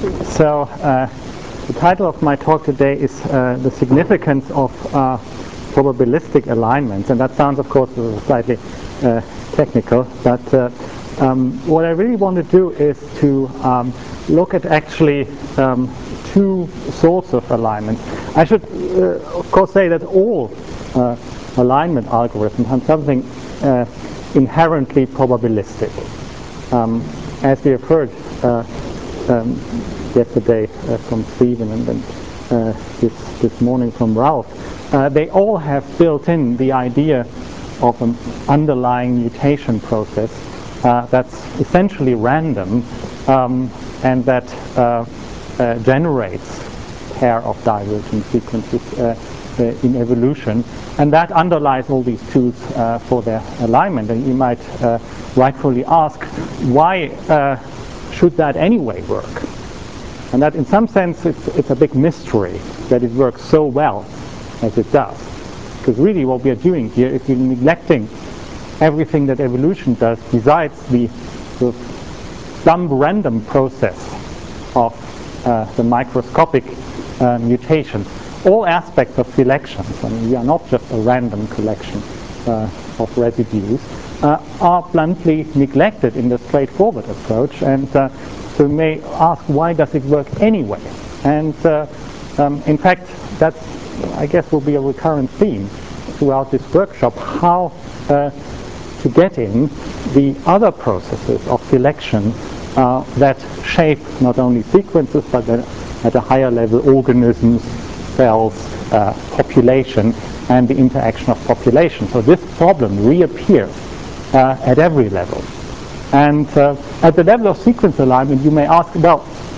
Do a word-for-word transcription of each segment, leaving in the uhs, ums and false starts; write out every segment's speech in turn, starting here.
so uh, the title of my talk today is uh, the significance of uh, probabilistic alignments, and that sounds, of course, slightly uh, technical, but uh, um, what I really want to do is to um, look at actually um, two sorts of alignments. I should, uh, of course, say that all uh, alignment algorithms have something uh, inherently probabilistic. Um, as we have heard uh, um, yesterday uh, from Stephen and then uh, this, this morning from Ralph, uh, they all have built in the idea of an underlying mutation process uh, that's essentially random um, and that uh, uh, generates pair of divergent sequences uh, uh, in evolution, and that underlies all these tools uh, for their alignment. And you might uh, rightfully ask, why uh, should that anyway work? And that in some sense it's, it's a big mystery that it works so well as it does. Because really what we are doing here is we're neglecting everything that evolution does besides the sort of dumb random process of uh, the microscopic uh, mutations. All aspects of selection, I mean, we are not just a random collection uh, of residues, uh, are bluntly neglected in the straightforward approach. And uh, so you may ask, why does it work anyway? And uh, um, in fact, that's, I guess, will be a recurrent theme throughout this workshop, how uh, to get in the other processes of selection uh, that shape not only sequences, but then at a higher level organisms, cells, uh, population, and the interaction of population. So this problem reappears uh, at every level. And uh, at the level of sequence alignment, you may ask, well,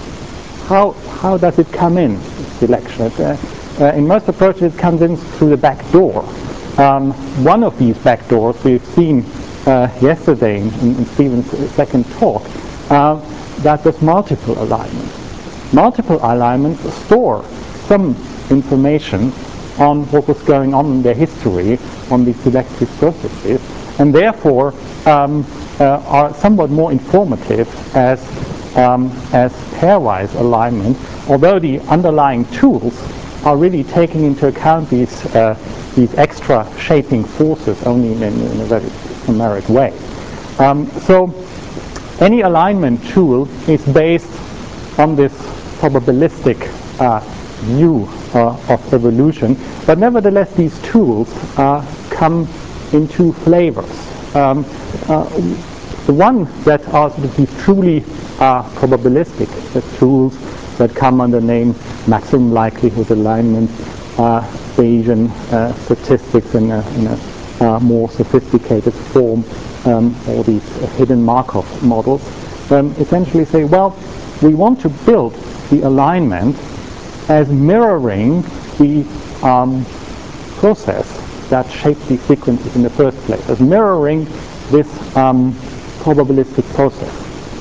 how, how does it come in, selection? Uh, uh, in most approaches, it comes in through the back door. Um, one of these back doors we've seen uh, yesterday in, in Stephen's second talk, uh, that was multiple alignment. Multiple alignments store some information on what was going on in their history, on the selective processes, and therefore um, uh, are somewhat more informative as, um, as pairwise alignment, although the underlying tools are really taking into account these, uh, these extra shaping forces only in, in a very numeric way. Um, so any alignment tool is based on this probabilistic uh, view uh, of evolution, but nevertheless these tools uh, come in two flavors. Um, uh, the one that are sort of these truly uh, probabilistic the tools that come under the name maximum likelihood alignment, uh, Bayesian uh, statistics in a, in a uh, more sophisticated form, um, all these uh, hidden Markov models, um, essentially say, well, we want to build the alignment as mirroring the um, process that shapes these sequences in the first place, as mirroring this um, probabilistic process.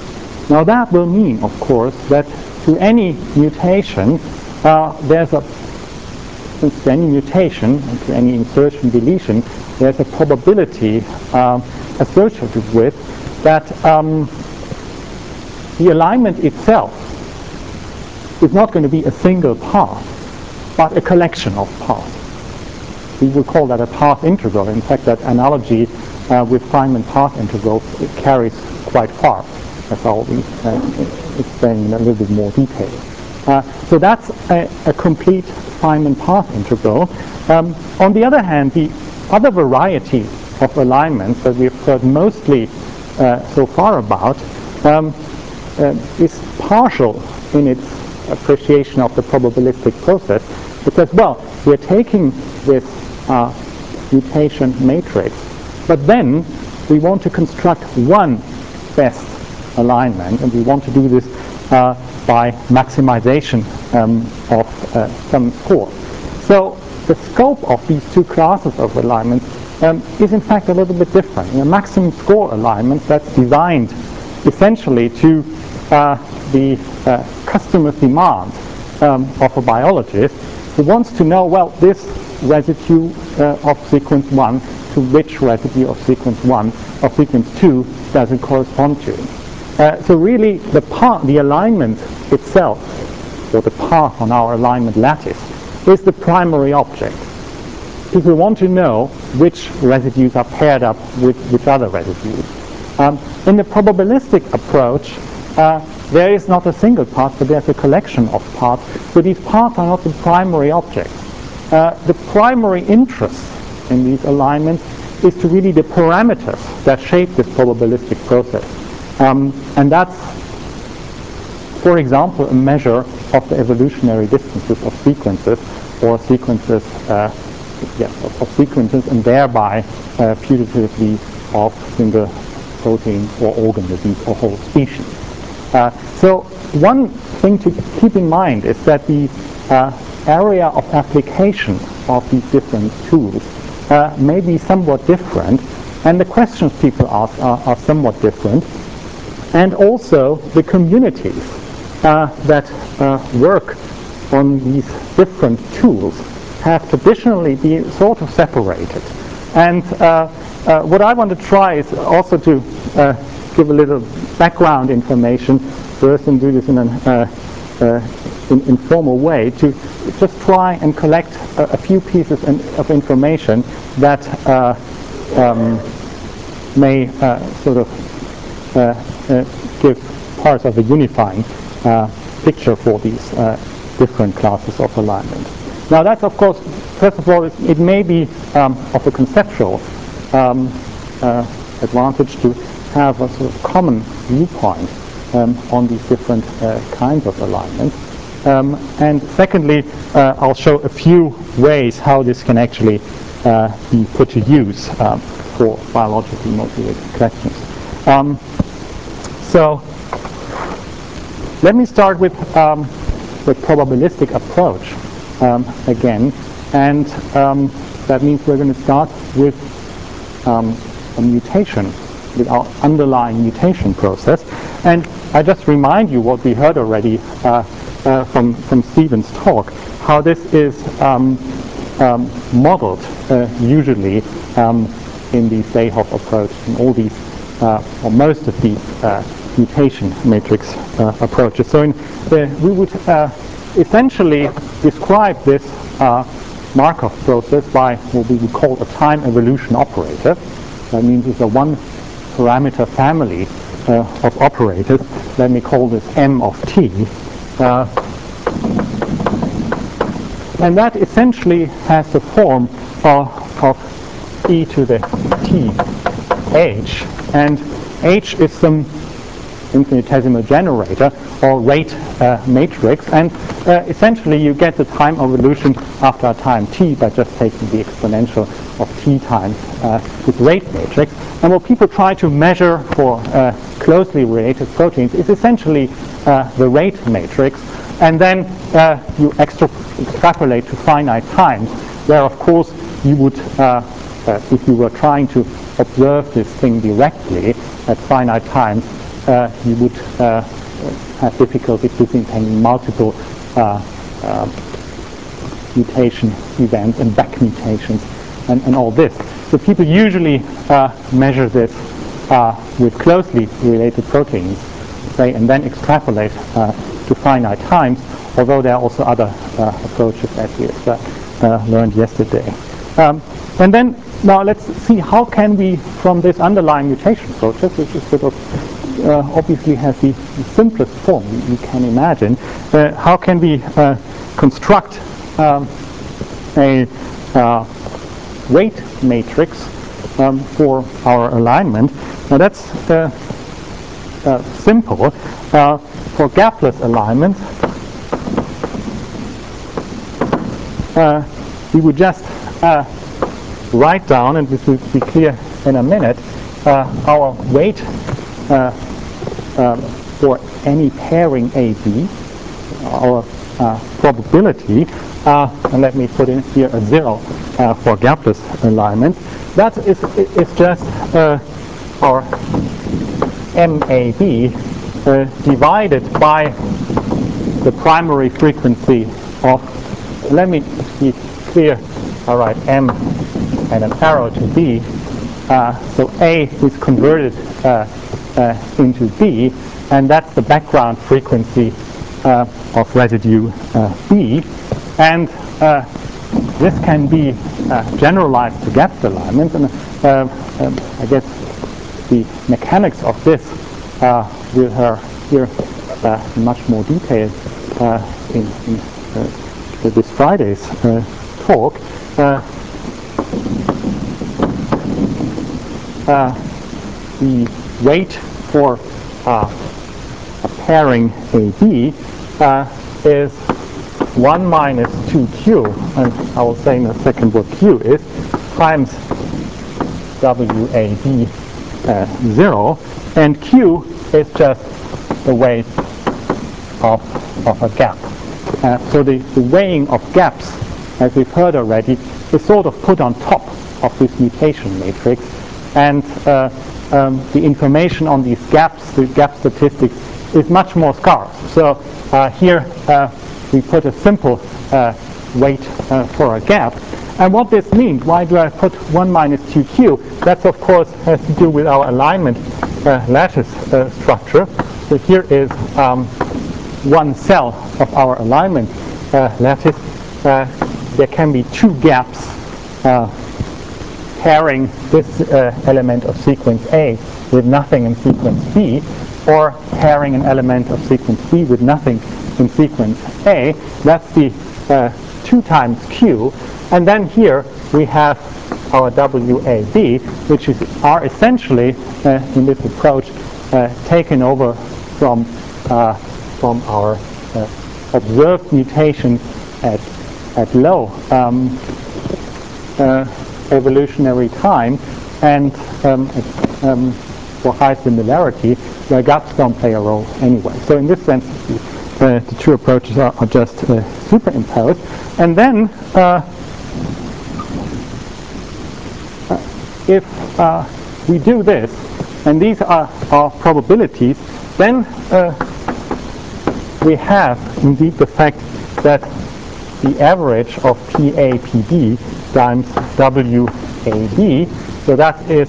Now that will mean, of course, that to any mutation, uh, there's a, since to any mutation, and to any insertion deletion, there's a probability uh, associated with that um, the alignment itself is not going to be a single path, but a collection of paths. We will call that a path integral. In fact, that analogy uh, with Feynman path integrals, it carries quite far, as I'll be uh, explaining in a little bit more detail. Uh, so that's a, a complete Feynman path integral. Um, on the other hand, the other variety of alignments that we've heard mostly uh, so far about um, uh, is partial in its appreciation of the probabilistic process, because, well, we're taking this uh, mutation matrix, but then we want to construct one best alignment, and we want to do this uh, by maximization um, of uh, some score. So the scope of these two classes of alignments um, is in fact a little bit different. In a maximum score alignment that's designed essentially to uh, the uh, customer's demand um, of a biologist who wants to know, well, this residue uh, of sequence one to which residue of sequence one or sequence two does it correspond to. Uh, so really, the path, the alignment itself, or the path on our alignment lattice, is the primary object. If we want to know which residues are paired up with which other residues. Um, in the probabilistic approach, uh, there is not a single path, but there's a collection of paths. So these paths are not the primary objects. Uh, the primary interest in these alignments is to really the parameters that shape this probabilistic process. Um, and that's, for example, a measure of the evolutionary distances of sequences, or sequences, uh, yes, of, of sequences, and thereby uh, putatively of single protein or organisms or whole species. Uh, so one thing to keep in mind is that the uh, area of application of these different tools uh, may be somewhat different, and the questions people ask are, are somewhat different, and also the communities uh, that uh, work on these different tools have traditionally been sort of separated. And uh, uh, what I want to try is also to uh, give a little background information first, and do this in an uh, uh, in informal way, to just try and collect a, a few pieces in, of information that uh, um, may uh, sort of uh, uh, give parts of a unifying uh, picture for these uh, different classes of alignment. Now that's, of course, first of all, it, it may be um, of a conceptual um, uh, advantage to have a sort of common viewpoint um, on these different uh, kinds of alignments. Um, and secondly, uh, I'll show a few ways how this can actually uh, be put to use um, for biologically motivated questions. Um, so let me start with um, the probabilistic approach um, again, and um, that means we're going to start with um, a mutation, with our underlying mutation process. And I just remind you what we heard already uh, uh, from, from Stephen's talk, how this is um, um, modeled uh, usually um, in the Dayhoff approach, in all these, uh, or most of these uh, mutation matrix uh, approaches. So in, uh, we would uh, essentially describe this uh, Markov process by what we would call a time evolution operator. That means it's a one parameter family uh, of operators. Let me call this M of t. Uh, and that essentially has the form of, of e to the t h, and h is some infinitesimal generator or rate uh, matrix, and uh, essentially you get the time evolution after a time t by just taking the exponential of t times uh, this rate matrix. And what people try to measure for uh, closely related proteins is essentially uh, the rate matrix, and then uh, you extra extrapolate to finite times, where of course you would, uh, uh, if you were trying to observe this thing directly at finite times, Uh, you would uh, have difficulty disentangling multiple uh, uh, mutation events and back mutations and, and all this. So people usually uh, measure this uh, with closely related proteins, say, and then extrapolate uh, to finite times, although there are also other uh, approaches as we have uh, uh, learned yesterday. Um, and then now let's see how can we, from this underlying mutation process, which is sort of Uh, obviously has the, the simplest form you can imagine, uh, how can we uh, construct um, a uh, rate matrix um, for our alignment? Now that's uh, uh, simple. Uh, for gapless alignment, uh, we would just uh, write down, and this will be clear in a minute, uh, our weight Uh, uh, for any pairing A B, our uh, probability, uh, and let me put in here a zero uh, for gapless alignment. That is, is just uh, our M A B uh, divided by the primary frequency of, let me be clear, all right, M and an arrow to B. Uh, so A is converted uh, uh, into B, and that's the background frequency uh, of residue uh, B. And uh, this can be uh, generalized to gapped alignments, and uh, um, I guess the mechanics of this uh, we'll hear here uh, in much more detail uh, in, in uh, this Friday's uh, talk. Uh, uh, the weight for uh, a pairing A B uh, is one minus two Q, and I will say in a second what Q is, times W A B uh, zero, and Q is just the weight of, of a gap. Uh, so the, the weighing of gaps, as we've heard already, is sort of put on top of this mutation matrix, and uh, um, the information on these gaps, the gap statistics, is much more scarce. So uh, here uh, we put a simple uh, weight uh, for a gap. And what this means, why do I put one minus two Q? That, of course, has to do with our alignment uh, lattice uh, structure. So here is um, one cell of our alignment uh, lattice. Uh, there can be two gaps uh, pairing this uh, element of sequence A with nothing in sequence B, or pairing an element of sequence B with nothing in sequence A. That's the uh, two times Q. And then here we have our W A B, which is, are essentially, uh, in this approach, uh, taken over from, uh, from our uh, observed mutations at, at low um, uh, evolutionary time, and um, um, for high similarity, where gaps don't play a role anyway. So in this sense, uh, the two approaches are, are just uh, superimposed. And then, uh, if uh, we do this, and these are our probabilities, then uh, we have indeed the fact that the average of P A P B times W A B, so that is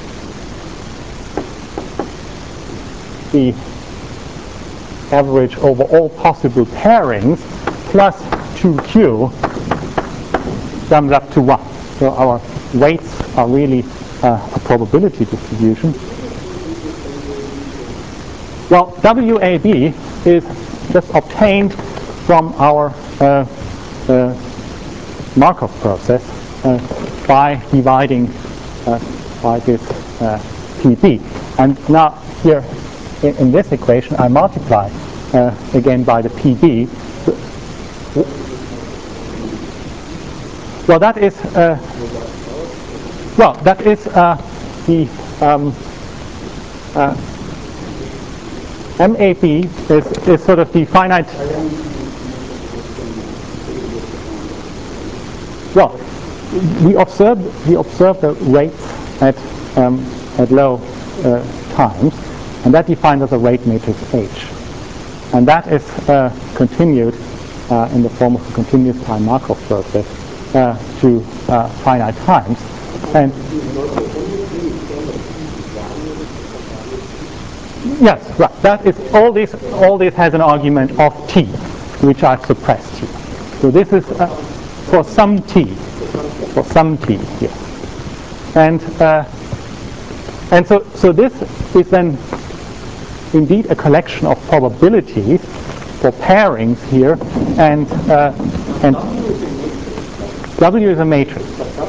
the average over all possible pairings plus two Q sums up to one. So our weights are really uh, a probability distribution. Well, W A B is just obtained from our uh, uh, Markov process uh, by dividing uh, by this uh, P B. And now here in, in this equation I multiply uh, again by the P B. Well, that is uh, well, that is uh, the um, uh, M A B is, is sort of the finite. Well, we observe we observe the rates at um, at low uh, times, and that defines as a rate matrix H, and that is uh, continued uh, in the form of a continuous time Markov process uh, to uh, finite times. And yes, right. That is all this. All this has an argument of t, which I've suppressed here. So this is uh, for some t, for some t here, and uh, and so so this is then indeed a collection of probabilities for pairings here, and uh, and W is a matrix.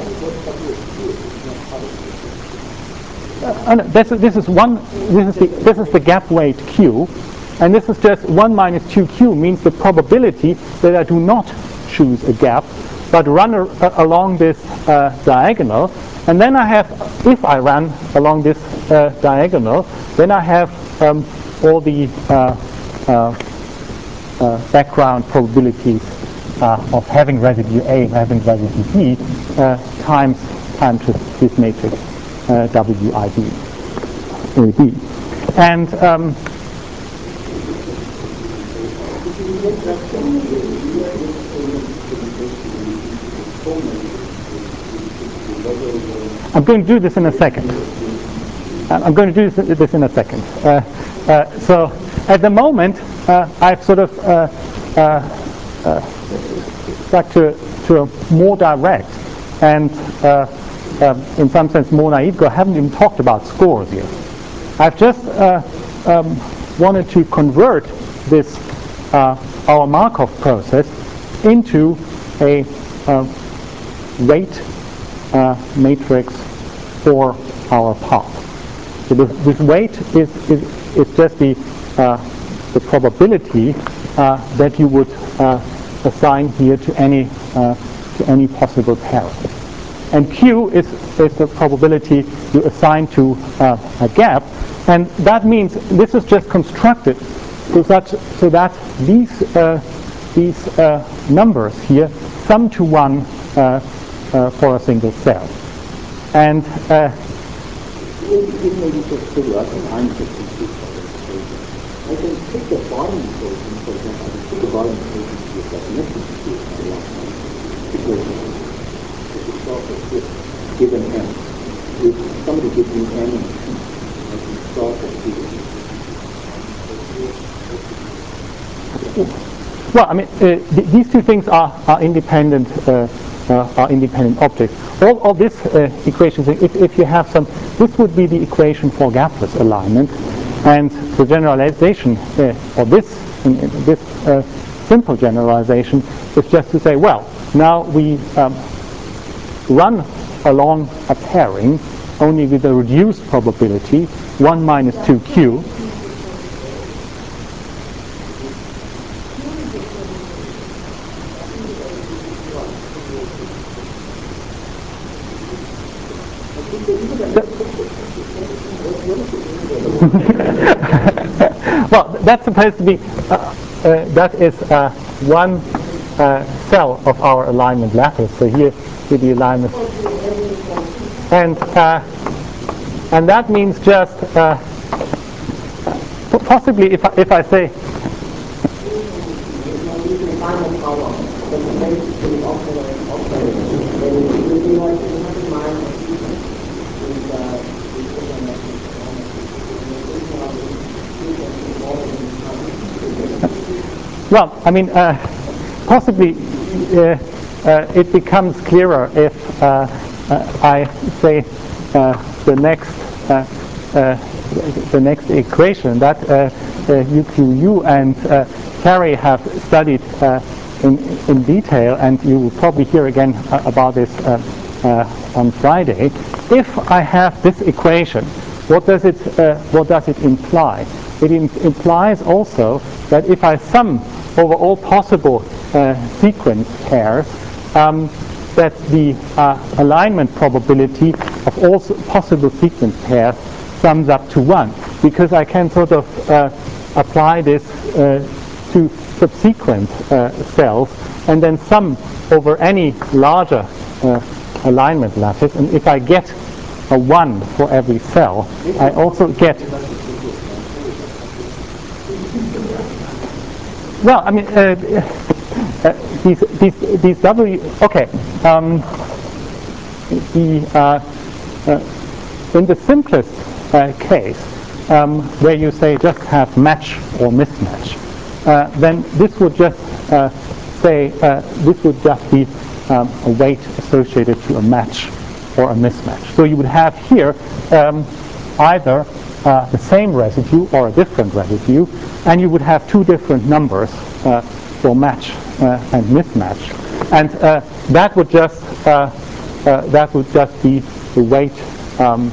Uh, no, this, is, this is one. This is the this is the gap weight Q, and this is just one minus two Q means the probability that I do not choose a gap, but run a, a, along this uh, diagonal, and then I have, if I run along this uh, diagonal, then I have um, all the uh, uh, uh, background probabilities uh, of having residue A and having residue B uh, times times this matrix. Uh, W I B A B, and um, I'm going to do this in a second. I'm going to do this, this in a second. Uh, uh, so at the moment, uh, I've sort of uh, uh, uh, back to, to a more direct and uh, um, in some sense more naive goal. I haven't even talked about scores yet. I've just uh, um, wanted to convert this uh, our Markov process into a uh, weight uh, matrix for our path. So this, this weight is, is, is just the, uh, the probability uh, that you would uh, assign here to any, uh, to any possible pairing. And Q is, is the probability you assign to uh, a gap. And that means this is just constructed so that, so that these, uh, these uh, numbers here sum to one uh, uh, for a single cell. And uh, maybe just figure out an einzig I can pick the bottom equation, for example, I can pick the bottom equation to the definition equation I want equation. If you solve for this given n, if somebody gives me n and p, I can solve for this. Well, I mean, uh, th these two things are, are independent uh, uh, are independent objects. All, all this uh, equations, if, if you have some, this would be the equation for gapless alignment, and the generalization, uh, or this, in, in this uh, simple generalization, is just to say, well, now we um, run along a pairing only with a reduced probability, one minus two q. Well, that's supposed to be, uh, uh, that is uh, one uh, cell of our alignment lattice. So here, here the alignment. And, uh, and that means just, uh, possibly if I, if I say, well, I mean, uh, possibly uh, uh, it becomes clearer if uh, uh, I say uh, the next uh, uh, the next equation that uh, uh, U Q U and uh, Carey have studied uh, in, in detail, and you will probably hear again uh, about this uh, uh, on Friday. If I have this equation, what does it uh, what does it imply? It im implies also that if I sum over all possible uh, sequence pairs, um, that the uh, alignment probability of all possible sequence pairs sums up to one, because I can sort of uh, apply this uh, to subsequent uh, cells and then sum over any larger uh, alignment lattice. And if I get a one for every cell, I also get. Well, I mean, uh, uh, these, these, these W, okay, um, the, uh, uh, in the simplest uh, case, um, where you say just have match or mismatch, uh, then this would just uh, say, uh, this would just be um, a weight associated to a match or a mismatch. So you would have here um, either Uh, the same residue or a different residue, and you would have two different numbers uh, for match uh, and mismatch, and uh, that would just uh, uh, that would just be the weight, um,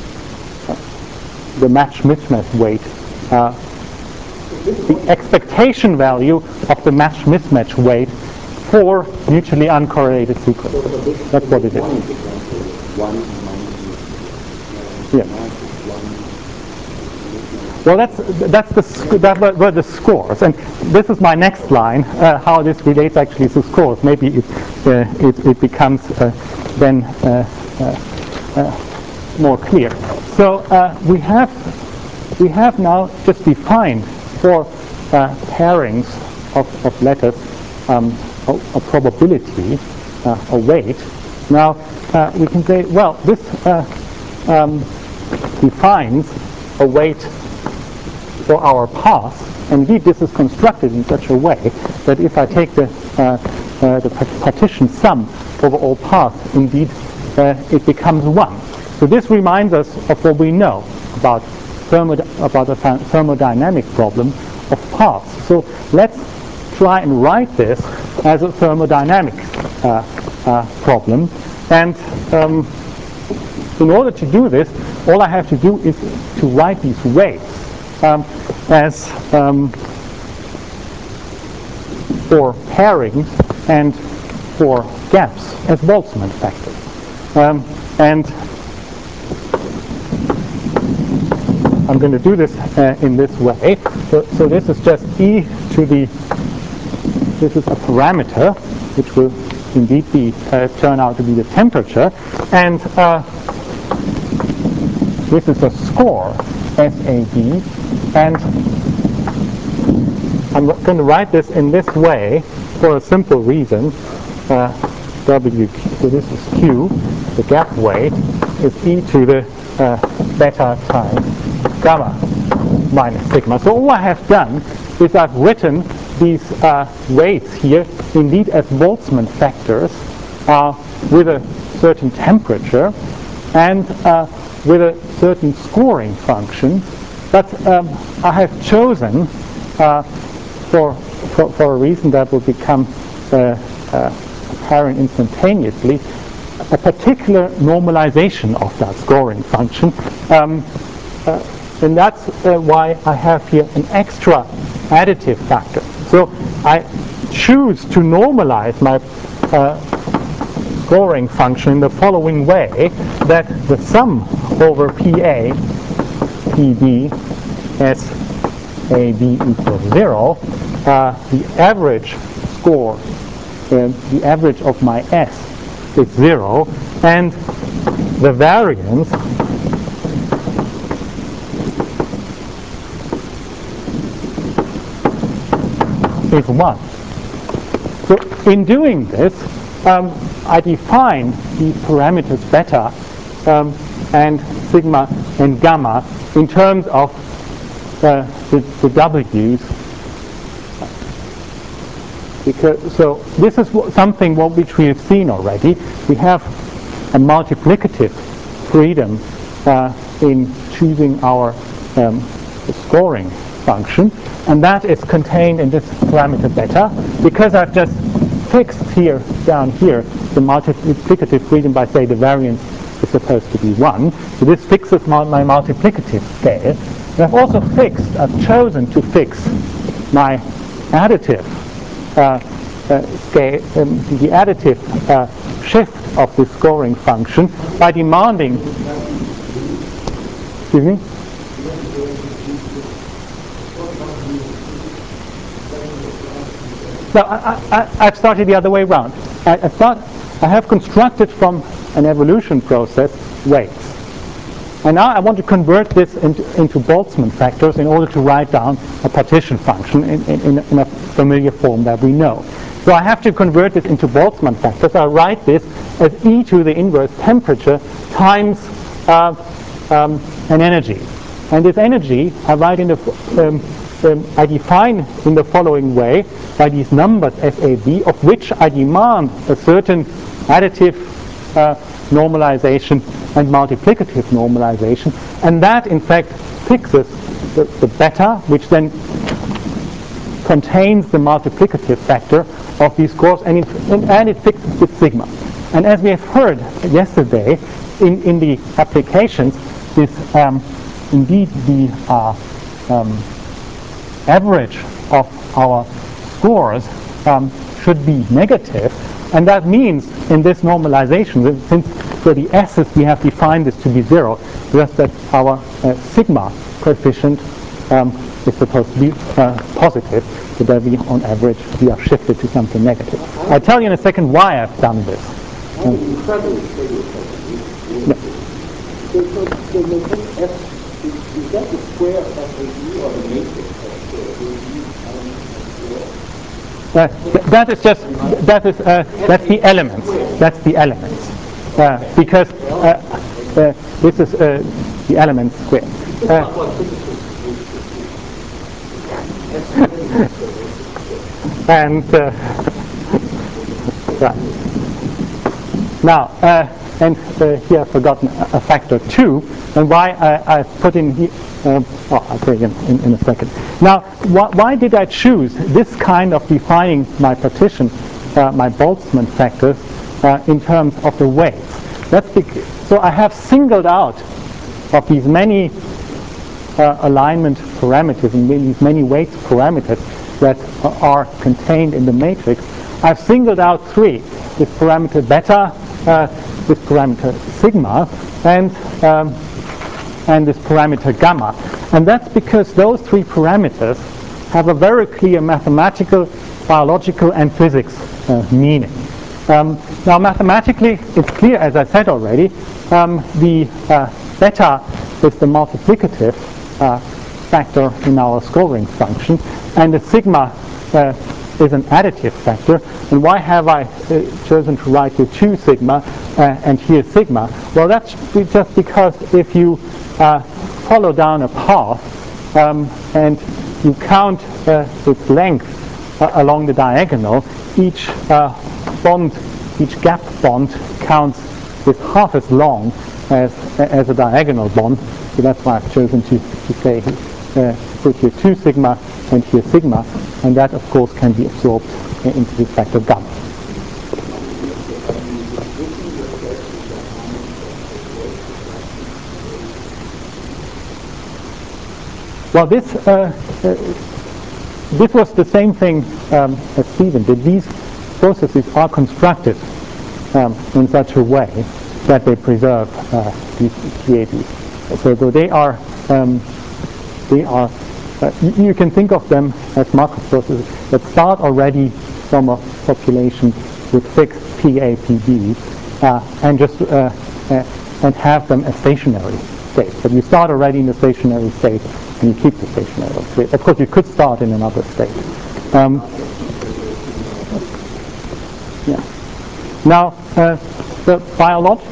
the match mismatch weight, uh, the expectation value of the match mismatch weight for mutually uncorrelated sequences. That's what it is. Yeah. Well, that's that's the that were the scores, and this is my next line. Uh, how this relates actually to scores? Maybe it uh, it, it becomes uh, then uh, uh, uh, more clear. So uh, we have we have now just defined for uh, pairings of, of letters um, a, a probability, uh, a weight. Now uh, we can say, well, this uh, um, defines a weight for our path. Indeed, this is constructed in such a way that if I take the, uh, uh, the partition sum over all paths, indeed, uh, it becomes one. So this reminds us of what we know about, thermo about the thermodynamic problem of paths. So let's try and write this as a thermodynamic uh, uh, problem. And um, in order to do this, all I have to do is to write these weights um, as um, for pairings and for gaps as Boltzmann factors. Um, and I'm going to do this uh, in this way. So, so this is just e to the, this is a parameter, which will indeed be uh, turn out to be the temperature, and uh, this is a score, S A D, and I'm going to write this in this way for a simple reason. Uh, W, so this is Q, the gap weight is e to the uh, beta times gamma minus sigma. So all I have done is I've written these uh, weights here indeed as Boltzmann factors uh, with a certain temperature and uh, with a certain scoring function. But um, I have chosen uh, for, for, for a reason that will become uh, uh, apparent instantaneously, a particular normalization of that scoring function. Um, uh, and that's uh, why I have here an extra additive factor. So I choose to normalize my uh, scoring function in the following way, that the sum over P A, P B, S A B equals zero, uh, the average score, uh, the average of my S is zero, and the variance is one. So in doing this, um, I define these parameters beta um, and sigma and gamma in terms of uh, the, the W's. Because, so this is what, something what which we have seen already. We have a multiplicative freedom uh, in choosing our um, scoring function, and that is contained in this parameter beta, because I've just fixed here, down here, the multiplicative freedom by, say, the variance is supposed to be one. So this fixes my, my multiplicative scale. And I've also fixed, I've chosen to fix my additive uh, uh, scale, um, the additive uh, shift of the scoring function by demanding, excuse me? No, I, I, I've started the other way around. I, I thought I have constructed from an evolution process weights. And now I want to convert this into, into Boltzmann factors in order to write down a partition function in, in, in a familiar form that we know. So I have to convert this into Boltzmann factors. I write this as e to the inverse temperature times uh, um, an energy. And this energy I write in the um, Um, I define in the following way by these numbers S A B, of which I demand a certain additive uh, normalization and multiplicative normalization, and that in fact fixes the, the beta, which then contains the multiplicative factor of these scores, and it, and, and it fixes the sigma. And as we have heard yesterday in, in the applications, this um, indeed the uh, um, average of our scores um, should be negative, and that means in this normalization, since for the S's we have defined this to be zero, just that our uh, sigma coefficient um, is supposed to be uh, positive, so that we on average we are shifted to something negative. I'll tell you in a second why I've done this. I'm incredibly curious. No. So, so, so the F, is, is that the square of A B or the matrix of square A B Uh, th that is just that is uh, that's the elements. That's the elements uh, because uh, uh, this is uh, the elements squared. Uh, and uh, right. Now, uh, and uh, here I've forgotten a factor two, and why I, I put in here, um, oh, I'll say in, in, in a second. Now, wh why did I choose this kind of defining my partition, uh, my Boltzmann factors, uh, in terms of the weights? That's because, so I have singled out of these many uh, alignment parameters and these many weights parameters that are contained in the matrix, I've singled out three: this parameter beta, uh, this parameter sigma, and um, and this parameter gamma. And that's because those three parameters have a very clear mathematical, biological, and physics uh, meaning. Um, now, mathematically, it's clear, as I said already, um, the uh, beta is the multiplicative uh, factor in our scoring function, and the sigma uh, is an additive factor. And why have I uh, chosen to write here two sigma uh, and here sigma? Well, that's just because if you uh, follow down a path um, and you count uh, its length uh, along the diagonal, each uh, bond, each gap bond counts is half as long as as a diagonal bond. So that's why I've chosen to, to say uh, put here two sigma and here sigma, and that of course can be absorbed into this factor gamma. Well, this uh, uh, this was the same thing um, as Stephen did. These processes are constructed um, in such a way that they preserve uh, these P A Ds. So, so they are um, they are uh, you, you can think of them as Markov processes that start already from a population with fixed P A P Ds uh, and just uh, uh, and have them as stationary states. But you start already in the stationary state and you keep the stationary state. Of course, you could start in another state. Um, yeah. Now, uh, the biological.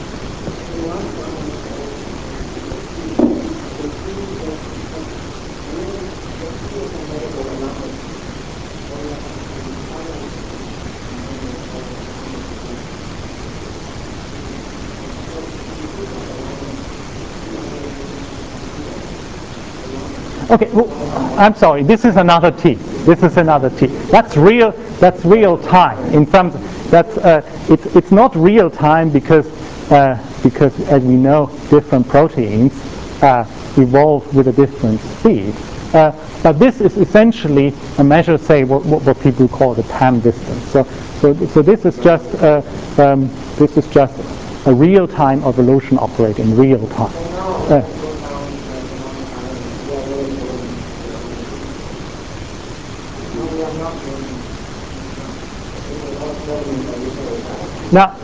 Okay, well, I'm sorry. This is another T. This is another T. That's real. That's real time. In some, that's uh, it's it's not real time because uh, because as we know, different proteins uh, evolve with a different speed. Uh, but this is essentially a measure, say, what, what, what people call the time distance. So so so this is just uh, um, this is just a real time evolution operating in real time. Uh, Now,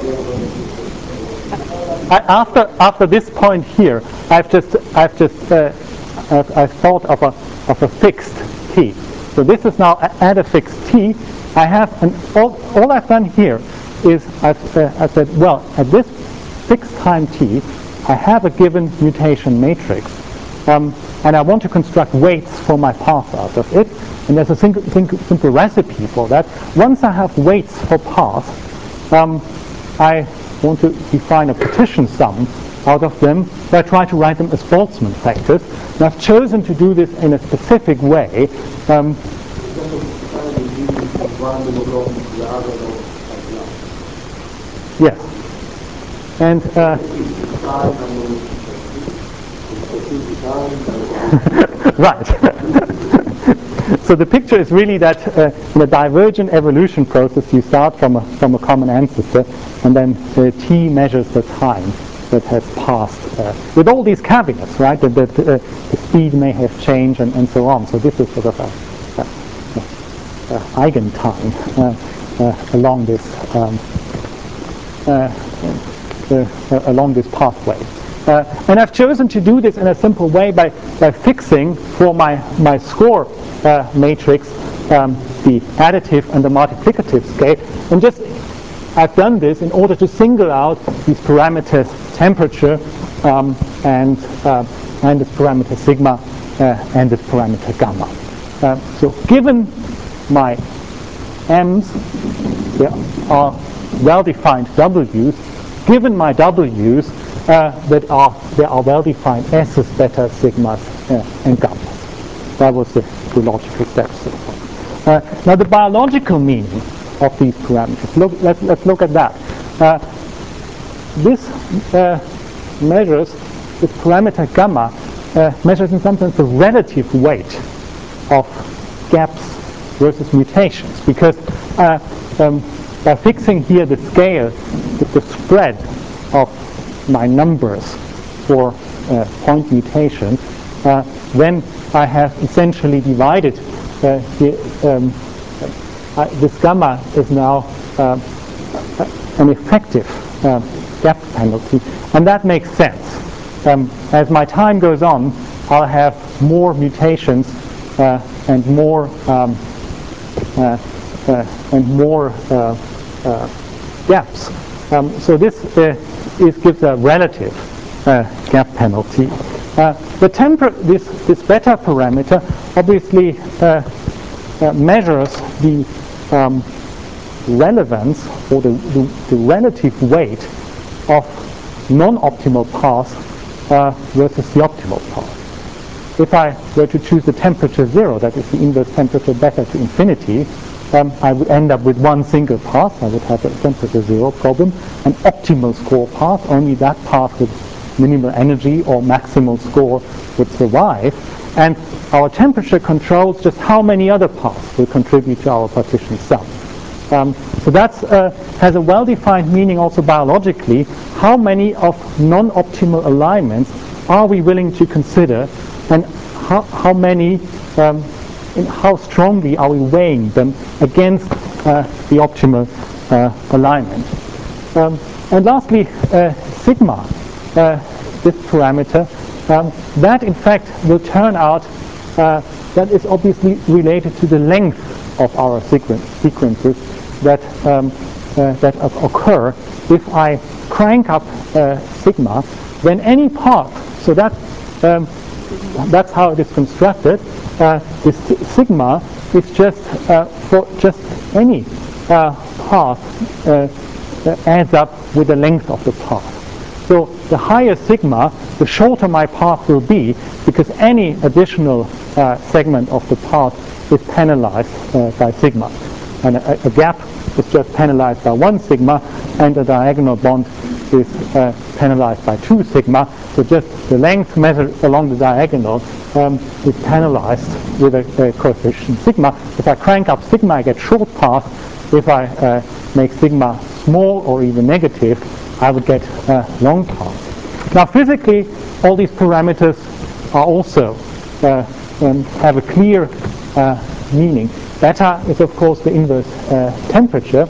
I, after after this point here, I've just I've just uh, I've, I've thought of a of a fixed t. So this is now at a fixed t. I have an all, all I've done here is I've uh, I said, well, at this fixed time t, I have a given mutation matrix, um, and I want to construct weights for my path out of it. And there's a simple, simple recipe for that. Once I have weights for paths, Um, I want to define a partition sum out of them, so I try to write them as Boltzmann factors. And I've chosen to do this in a specific way. Um, yes. And uh, right. So the picture is really that uh, in a divergent evolution process, you start from a, from a common ancestor, and then uh, t measures the time that has passed, uh, with all these caveats, right? That, that uh, the speed may have changed and, and so on. So this is sort of a, a, a, a eigentime uh, uh, along this um, uh, uh, uh, along this pathway. Uh, and I've chosen to do this in a simple way by, by fixing for my, my score uh, matrix um, the additive and the multiplicative scale. And just I've done this in order to single out these parameters temperature, um, and, uh, and this parameter sigma uh, and this parameter gamma. Uh, so given my m's, there are well-defined w's. Given my w's, uh, that are there are well-defined s's, betas, sigmas, uh, and gammas. That was the, the logical steps. Uh, now the biological meaning of these parameters. Look, let's let's look at that. Uh, this uh, measures this parameter gamma uh, measures in some sense the relative weight of gaps versus mutations, because uh, um, by fixing here the scale, the, the spread of my numbers for uh, point mutations, uh, then I have essentially divided uh, the, um, uh, this gamma is now uh, an effective uh, gap penalty, and that makes sense. Um, as my time goes on, I'll have more mutations uh, and more um, uh, uh, and more uh, uh, gaps. Um, so this uh, is, gives a relative uh, gap penalty. Uh, the temper this this beta parameter obviously uh, uh, measures the um, relevance or the, the, the relative weight of non-optimal paths uh, versus the optimal path. If I were to choose the temperature zero, that is the inverse temperature beta to infinity, um, I would end up with one single path. I would have a temperature zero problem. An optimal score path, only that path with minimal energy or maximal score would survive. And our temperature controls just how many other paths will contribute to our partition sum. Um, so that uh, has a well-defined meaning also biologically. How many of non-optimal alignments are we willing to consider, and how, how many, um, and how strongly are we weighing them against uh, the optimal uh, alignment? Um, and lastly, uh, sigma, uh, this parameter, um, that in fact will turn out, uh, that is obviously related to the length of our sequen sequences that um, uh, that occur. If I crank up uh, sigma, then any path, so that um, that's how it is constructed. Uh, this sigma is just uh, for just any uh, path uh, uh, adds up with the length of the path. So the higher sigma, the shorter my path will be, because any additional uh, segment of the path is penalized uh, by sigma. And a, a gap is just penalized by one sigma, and a diagonal bond is uh, penalized by two sigma. So just the length measured along the diagonal um, is penalized with a, a coefficient sigma. If I crank up sigma, I get short path. If I uh, make sigma small or even negative, I would get uh, long path. Now physically, all these parameters are also uh, um, have a clear uh, meaning. Beta is of course the inverse uh, temperature.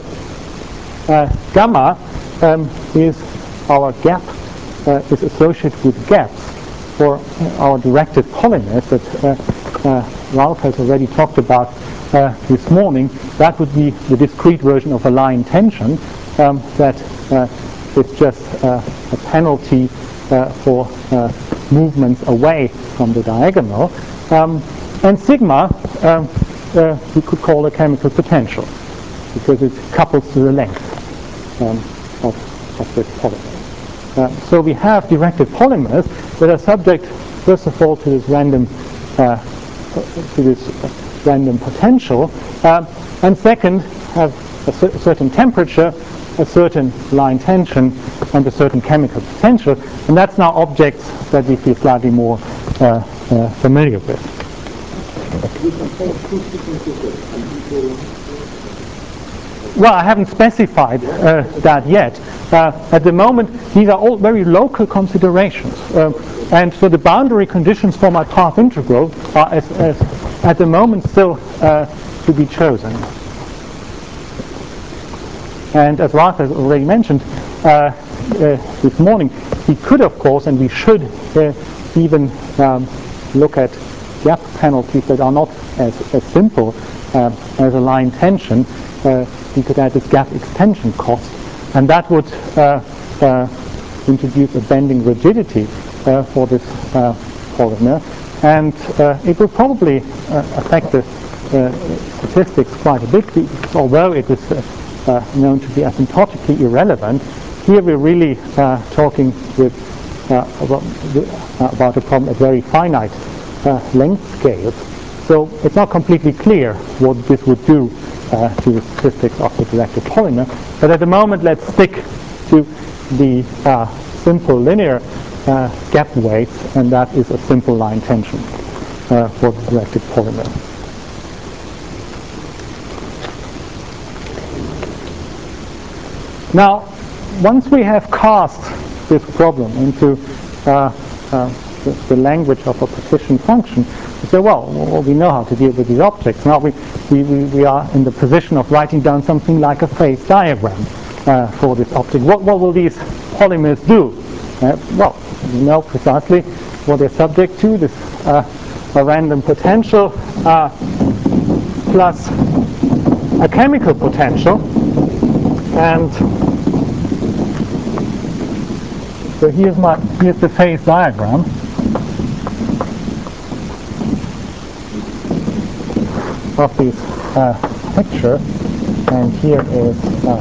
Uh, gamma um, is our gap, uh, is associated with gaps for our directed polymers that uh, uh, Ralph has already talked about uh, this morning. That would be the discrete version of a line tension um, that uh, is just uh, a penalty uh, for uh, movements away from the diagonal. Um, and sigma um, uh, we could call a chemical potential, because it couples to the length um, of, of this polymer. Uh, so we have directed polymers that are subject, first of all, to this random uh, to this uh, random potential, uh, and second, have a cer certain temperature, a certain line tension, and a certain chemical potential, and that's now objects that we feel slightly more uh, uh, familiar with. Well, I haven't specified uh, that yet. Uh, at the moment, these are all very local considerations. Uh, and so the boundary conditions for my path integral are, as, as at the moment, still uh, to be chosen. And as Ralph has already mentioned uh, uh, this morning, we could, of course, and we should uh, even um, look at gap penalties that are not as, as simple uh, as a line tension. Uh, we could add this gap extension cost, and that would uh, uh, introduce a bending rigidity uh, for this uh, polymer, and uh, it will probably uh, affect the uh, statistics quite a bit, although it is uh, uh, known to be asymptotically irrelevant. Here we're really uh, talking with uh, about, uh, about a problem at very finite uh, length scales. So it's not completely clear what this would do uh, to the statistics of the directed polymer. But at the moment, let's stick to the uh, simple linear uh, gap weights, and that is a simple line tension uh, for the directed polymer. Now, once we have cast this problem into uh, uh, the, the language of a partition function, we say, well, well, we know how to deal with these objects. Now we, we, we are in the position of writing down something like a phase diagram uh, for this object. What, what will these polymers do? Uh, well, we know precisely what they're subject to, this uh, a random potential uh, plus a chemical potential. And so here's my here's the phase diagram. Of this uh, picture, and here is uh,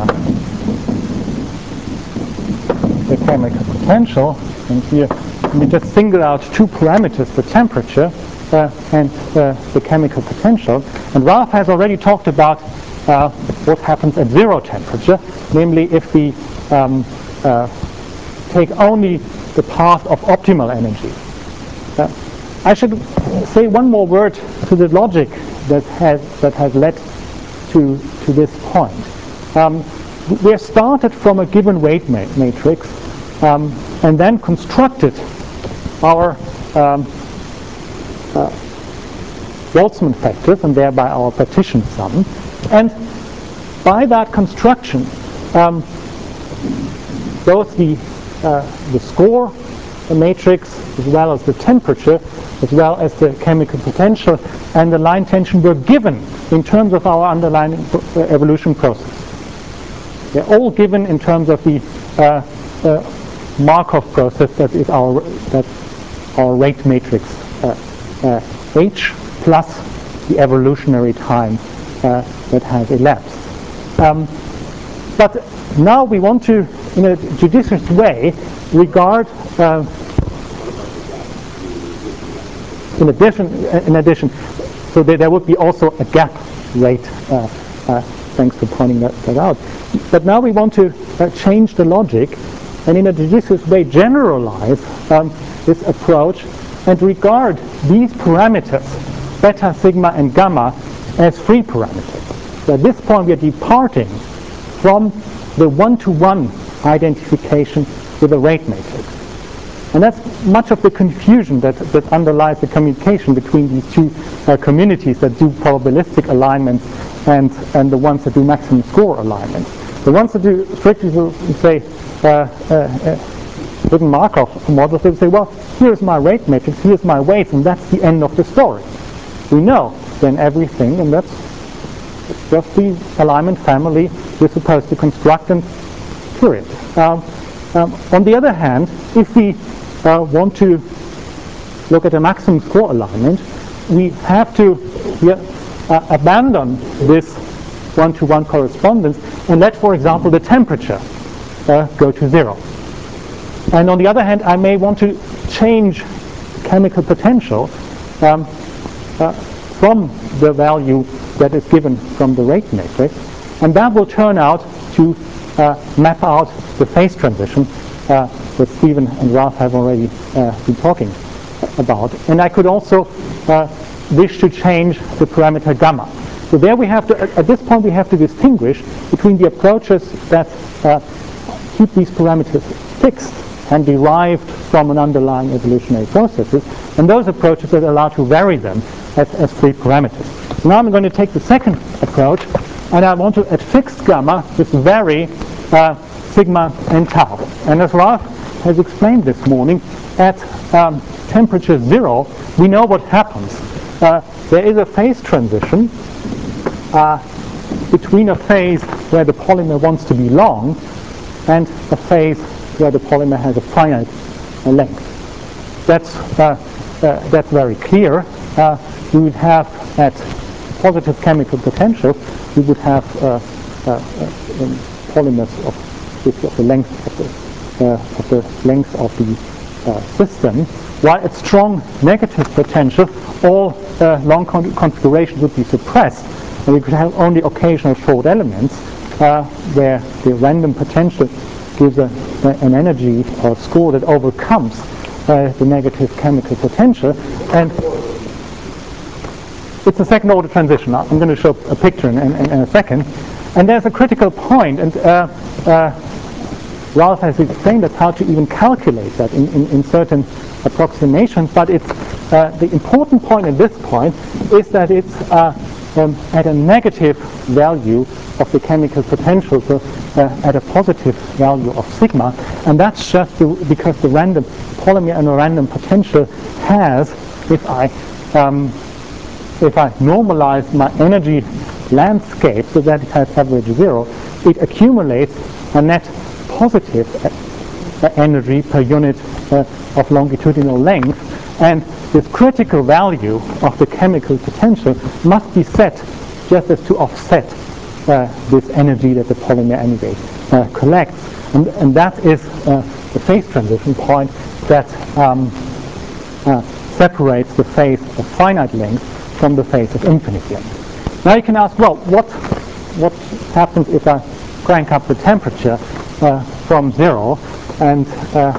the chemical potential, and here we just single out two parameters, the temperature uh, and uh, the chemical potential. And Ralph has already talked about uh, what happens at zero temperature, namely if we um, uh, take only the path of optimal energy. Uh, I should say one more word to the logic that has that has led to to this point. Um, we have started from a given weight ma matrix um, and then constructed our um, uh, Boltzmann factors and thereby our partition sum. And by that construction, um, both the uh, the score, the matrix, as well as the temperature, as well as the chemical potential and the line tension were given in terms of our underlying evolution process. They're all given in terms of the uh, uh, Markov process that is our that our rate matrix uh, uh, H plus the evolutionary time uh, that has elapsed. Um, but now we want to, in a judicious way, regard uh, in addition, in addition, so there, there would be also a gap rate. Uh, uh, thanks for pointing that, that out. But now we want to uh, change the logic, and in a judicious way generalize um, this approach and regard these parameters, beta, sigma, and gamma, as free parameters. So at this point we are departing from the one-to-one identification with a rate matrix. And that's much of the confusion that, that underlies the communication between these two uh, communities that do probabilistic alignments and, and the ones that do maximum score alignments. The ones that do strictly, say, uh, uh, uh, hidden Markov models, they say, well, here's my rate matrix, here's my weights, and that's the end of the story. We know then everything, and that's just the alignment family we're supposed to construct, and period. Um, um, on the other hand, if we uh, want to look at a maximum score alignment, we have to yeah, uh, abandon this one-to-one correspondence and let, for example, the temperature uh, go to zero. And on the other hand, I may want to change chemical potential um, uh, from the value that is given from the rate matrix, and that will turn out to uh, map out the phase transition uh, that Stephen and Ralph have already uh, been talking about. And I could also uh, wish to change the parameter gamma. So there we have to, at this point we have to distinguish between the approaches that uh, keep these parameters fixed and derived from an underlying evolutionary processes, and those approaches that allow to vary them as, as free parameters. So now I'm going to take the second approach, and I want to, at fixed gamma, just vary uh, sigma and tau. And as Ralph has explained this morning, at um, temperature zero, we know what happens. Uh, there is a phase transition uh, between a phase where the polymer wants to be long and a phase where the polymer has a finite length. that's, uh, uh, that's very clear. Uh, we would have at positive chemical potential, we would have uh, uh, uh, um, polymers of, of the length of the, uh, of the length of the uh, system, while at strong negative potential, all uh, long con configurations would be suppressed, and we could have only occasional short elements uh, where the random potential gives a, an energy or score that overcomes uh, the negative chemical potential. And it's a second order transition. I'm going to show a picture in, in, in a second. And there's a critical point, and uh, uh, Ralph has explained us how to even calculate that in, in, in certain approximations, but it's uh, the important point at this point is that it's uh, um, at a negative value of the chemical potential, so uh, at a positive value of sigma, and that's just the, because the random polymer and a random potential has, if I um, if I normalize my energy landscape so that it has average zero, it accumulates a net positive uh, energy per unit uh, of longitudinal length, and this critical value of the chemical potential must be set just as to offset uh, this energy that the polymer anyway uh, collects, and, and that is uh, the phase transition point that um, uh, separates the phase of finite length from the phase of infinite length. Now you can ask, well, what what happens if I crank up the temperature uh, from zero? And uh,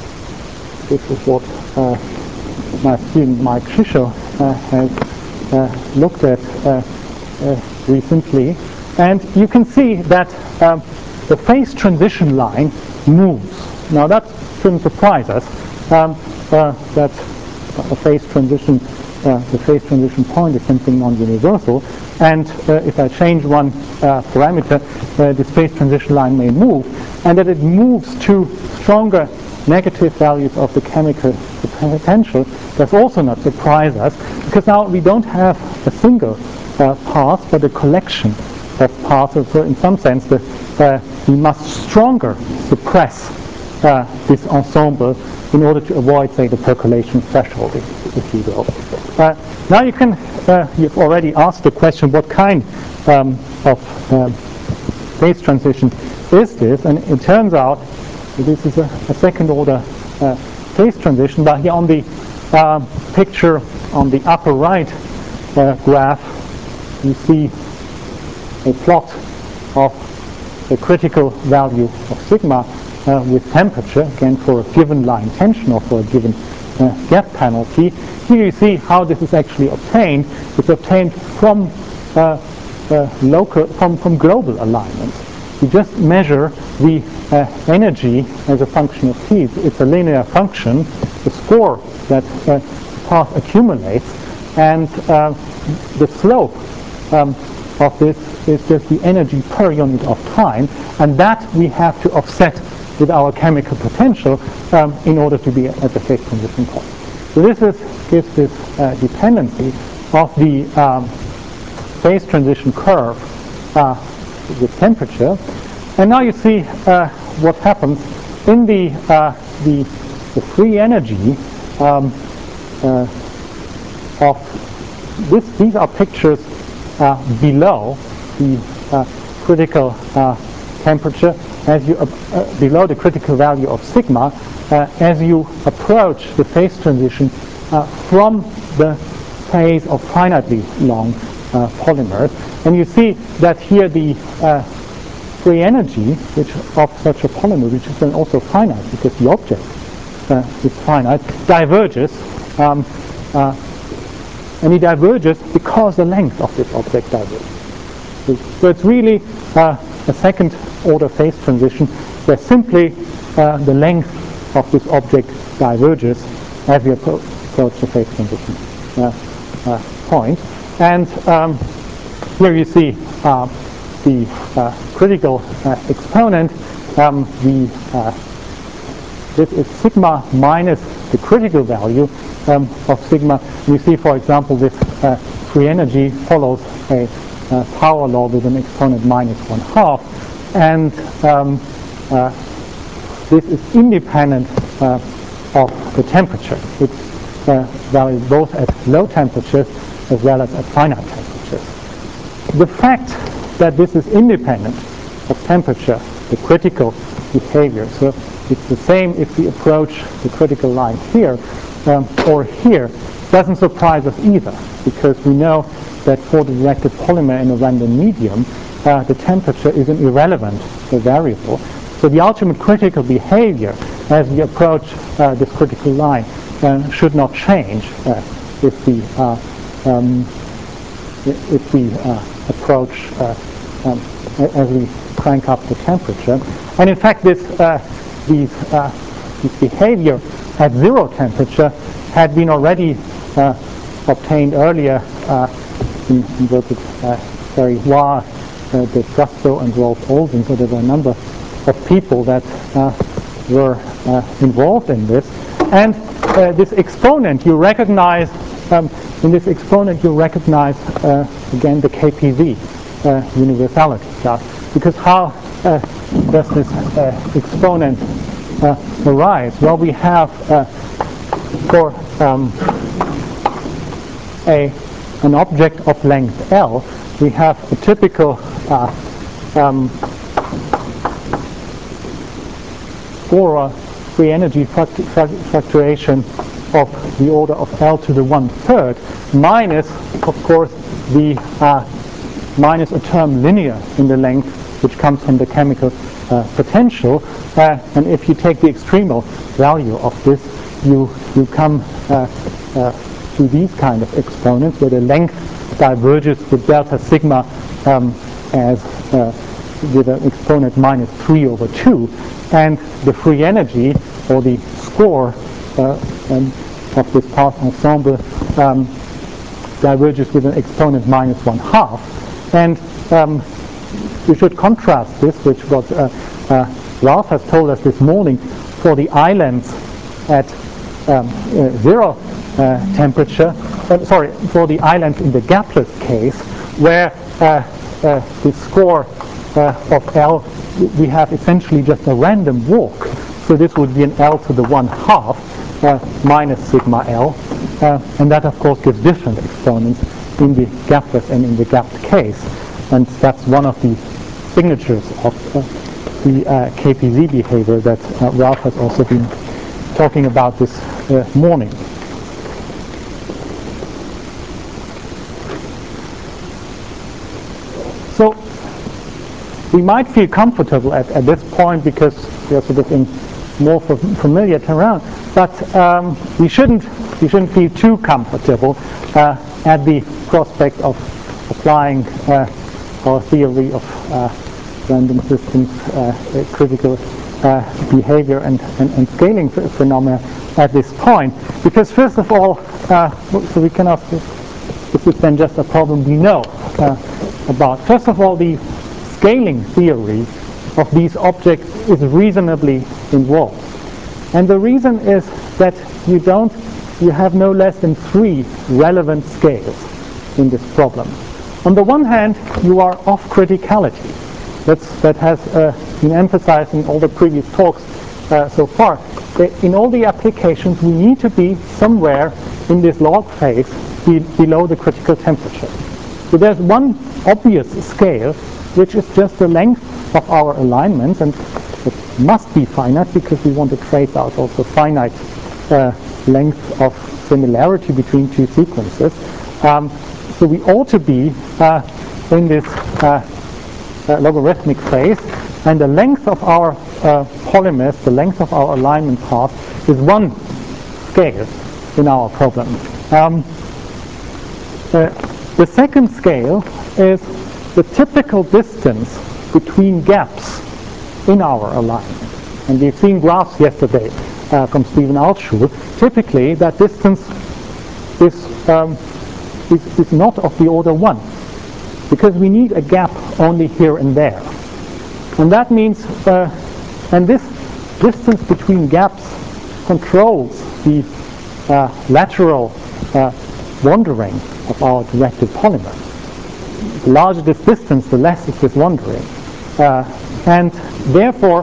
this is what uh, my student Mike Shisho uh, has uh, looked at uh, uh, recently. And you can see that um, the phase transition line moves. Now that shouldn't surprise us, um, uh, that a phase transition Uh, the phase transition point is simply non-universal, and uh, if I change one uh, parameter, uh, this phase transition line may move, and that it moves to stronger negative values of the chemical potential does also not surprise us, because now we don't have a single uh, path, but a collection of paths. So in some sense, the, uh, we must stronger suppress uh, this ensemble in order to avoid, say, the percolation threshold, if, if you will. Uh, now you can, uh, you've already asked the question, what kind um, of uh, phase transition is this? And it turns out this is a, a second order uh, phase transition, but here on the uh, picture on the upper right uh, graph, you see a plot of the critical value of sigma Uh, with temperature, again for a given line tension or for a given uh, gap penalty. Here you see how this is actually obtained. It's obtained from uh, uh, local, from, from global alignment. You just measure the uh, energy as a function of t. It's a linear function, the score that uh, path accumulates, and uh, the slope um, of this is just the energy per unit of time, and that we have to offset with our chemical potential um, in order to be at the phase transition point. So this is, gives this uh, dependency of the um, phase transition curve uh, with temperature. And now you see uh, what happens in the, uh, the, the free energy um, uh, of this. These are pictures uh, below the uh, critical uh, temperature, as you uh, uh, below the critical value of sigma, uh, as you approach the phase transition uh, from the phase of finitely long uh, polymers. And you see that here the uh, free energy which of such a polymer, which is then also finite because the object uh, is finite, diverges, um, uh, and it diverges because the length of this object diverges. So, so it's really uh, a second order phase transition where simply uh, the length of this object diverges as we appro approach the phase transition uh, uh, point. And um, here you see uh, the uh, critical uh, exponent. Um, the, uh, this is sigma minus the critical value um, of sigma. You see, for example, this uh, free energy follows a Uh, power law with an exponent minus one half, and um, uh, this is independent uh, of the temperature. It's uh, valid both at low temperatures as well as at finite temperatures. The fact that this is independent of temperature, the critical behavior, so it's the same if we approach the critical line here um, or here, doesn't surprise us either, because we know that for the directed polymer in a random medium, uh, the temperature is an irrelevant variable. So the ultimate critical behavior as we approach uh, this critical line uh, should not change uh, if we uh, um, if we uh, approach uh, um, as we crank up the temperature. And in fact, this uh, these uh, this behavior at zero temperature had been already uh, obtained earlier uh, in, in work with uh, Terry Hua, uh, De Frusto, and Rolf Olsen. So there were a number of people that uh, were uh, involved in this. And uh, this exponent, you recognize, um, in this exponent you recognize uh, again the K P V uh, universality class. Because how uh, does this uh, exponent uh, arise? Well, we have uh, for um, a an object of length L, we have a typical uh, um, or a free energy fluctuation of the order of L to the one-third, minus, of course, the uh, minus a term linear in the length, which comes from the chemical uh, potential. Uh, and if you take the extremal value of this, you you come uh, uh, to these kind of exponents where the length diverges with delta sigma um, as uh, with an exponent minus three over two, and the free energy or the score uh, um, of this path ensemble um, diverges with an exponent minus one half. And um, we should contrast this, which what uh, uh, Ralph has told us this morning, for the islands at um, uh, zero uh, temperature, uh, sorry, for the islands in the gapless case, where uh, uh, the score uh, of L, we have essentially just a random walk. So this would be an L to the one half uh, minus sigma L, uh, and that of course gives different exponents in the gapless and in the gapped case, and that's one of the signatures of uh, the uh, K P Z behavior that uh, Ralph has also been talking about this uh, morning. So we might feel comfortable at, at this point because we are sort of in more familiar terrain, but um, we shouldn't we shouldn't feel too comfortable uh, at the prospect of applying uh, our theory of uh, random systems, uh, critical uh, behavior and, and, and scaling ph phenomena at this point. Because first of all, uh, so we can ask if this is then just a problem we know uh, about. First of all, the scaling theory of these objects is reasonably involved. And the reason is that you don't, you have no less than three relevant scales in this problem. On the one hand, you are off criticality. That's, that has uh, been emphasized in all the previous talks uh, so far. In all the applications, we need to be somewhere in this log phase be below the critical temperature. So there's one obvious scale, which is just the length of our alignments, and it must be finite because we want to trace out also finite uh, length of similarity between two sequences. Um, so we ought to be uh, in this uh, uh, logarithmic phase, and the length of our uh, polymers, the length of our alignment path, is one scale in our problem. Um, uh, the second scale is the typical distance between gaps in our alignment. And we've seen graphs yesterday uh, from Stephen Altschul. Typically, that distance is, um, is, is not of the order one, because we need a gap only here and there. And that means, uh, and this distance between gaps controls the uh, lateral uh, wandering of our directed polymer. The larger this distance, the less is this wandering. Uh, and therefore,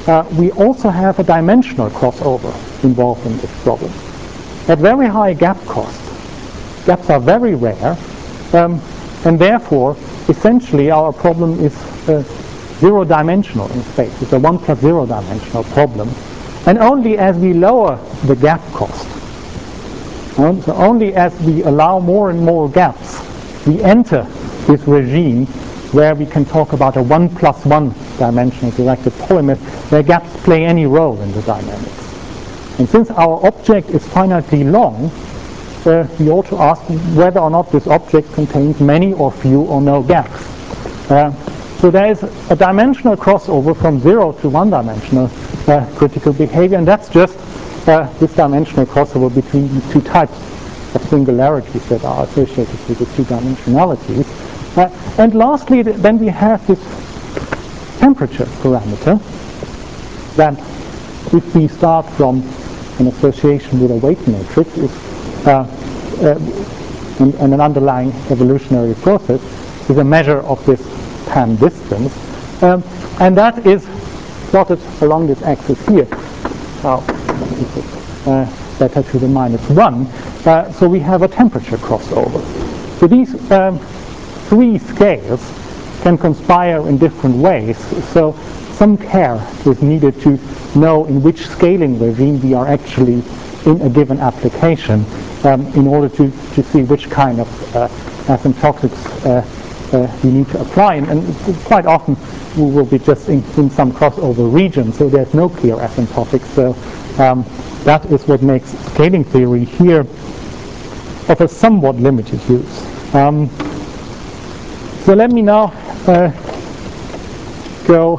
uh, we also have a dimensional crossover involved in this problem. At very high gap cost, gaps are very rare, um, and therefore, essentially, our problem is uh, zero-dimensional in space. It's a one plus zero-dimensional problem. And only as we lower the gap cost, so only as we allow more and more gaps, we enter this regime where we can talk about a one plus one dimensional directed polymorph, where gaps play any role in the dynamics. And since our object is finitely long, uh, we ought to ask whether or not this object contains many or few or no gaps. Uh, so there is a dimensional crossover from zero to one-dimensional uh, critical behavior, and that's just uh, this dimensional crossover between these two types of singularities that are associated with the two dimensionalities. Uh, and lastly, th then we have this temperature parameter that, if we start from an association with a weight matrix, is uh, uh, and, and an underlying evolutionary process, is a measure of this time distance, um, and that is plotted along this axis here. Oh, uh, beta to the minus one. Uh, so we have a temperature crossover. So these um, three scales can conspire in different ways. So some care is needed to know in which scaling regime we are actually in a given application um, in order to, to see which kind of uh, asymptotics uh, uh, we need to apply. And, and quite often we will be just in, in some crossover region, so there's no clear asymptotics. So um, that is what makes scaling theory here of a somewhat limited use. Um, so let me now uh, go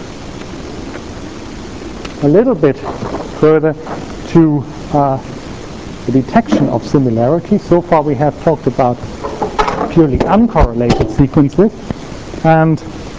a little bit further to uh, the detection of similarity. So far we have talked about purely uncorrelated sequences, and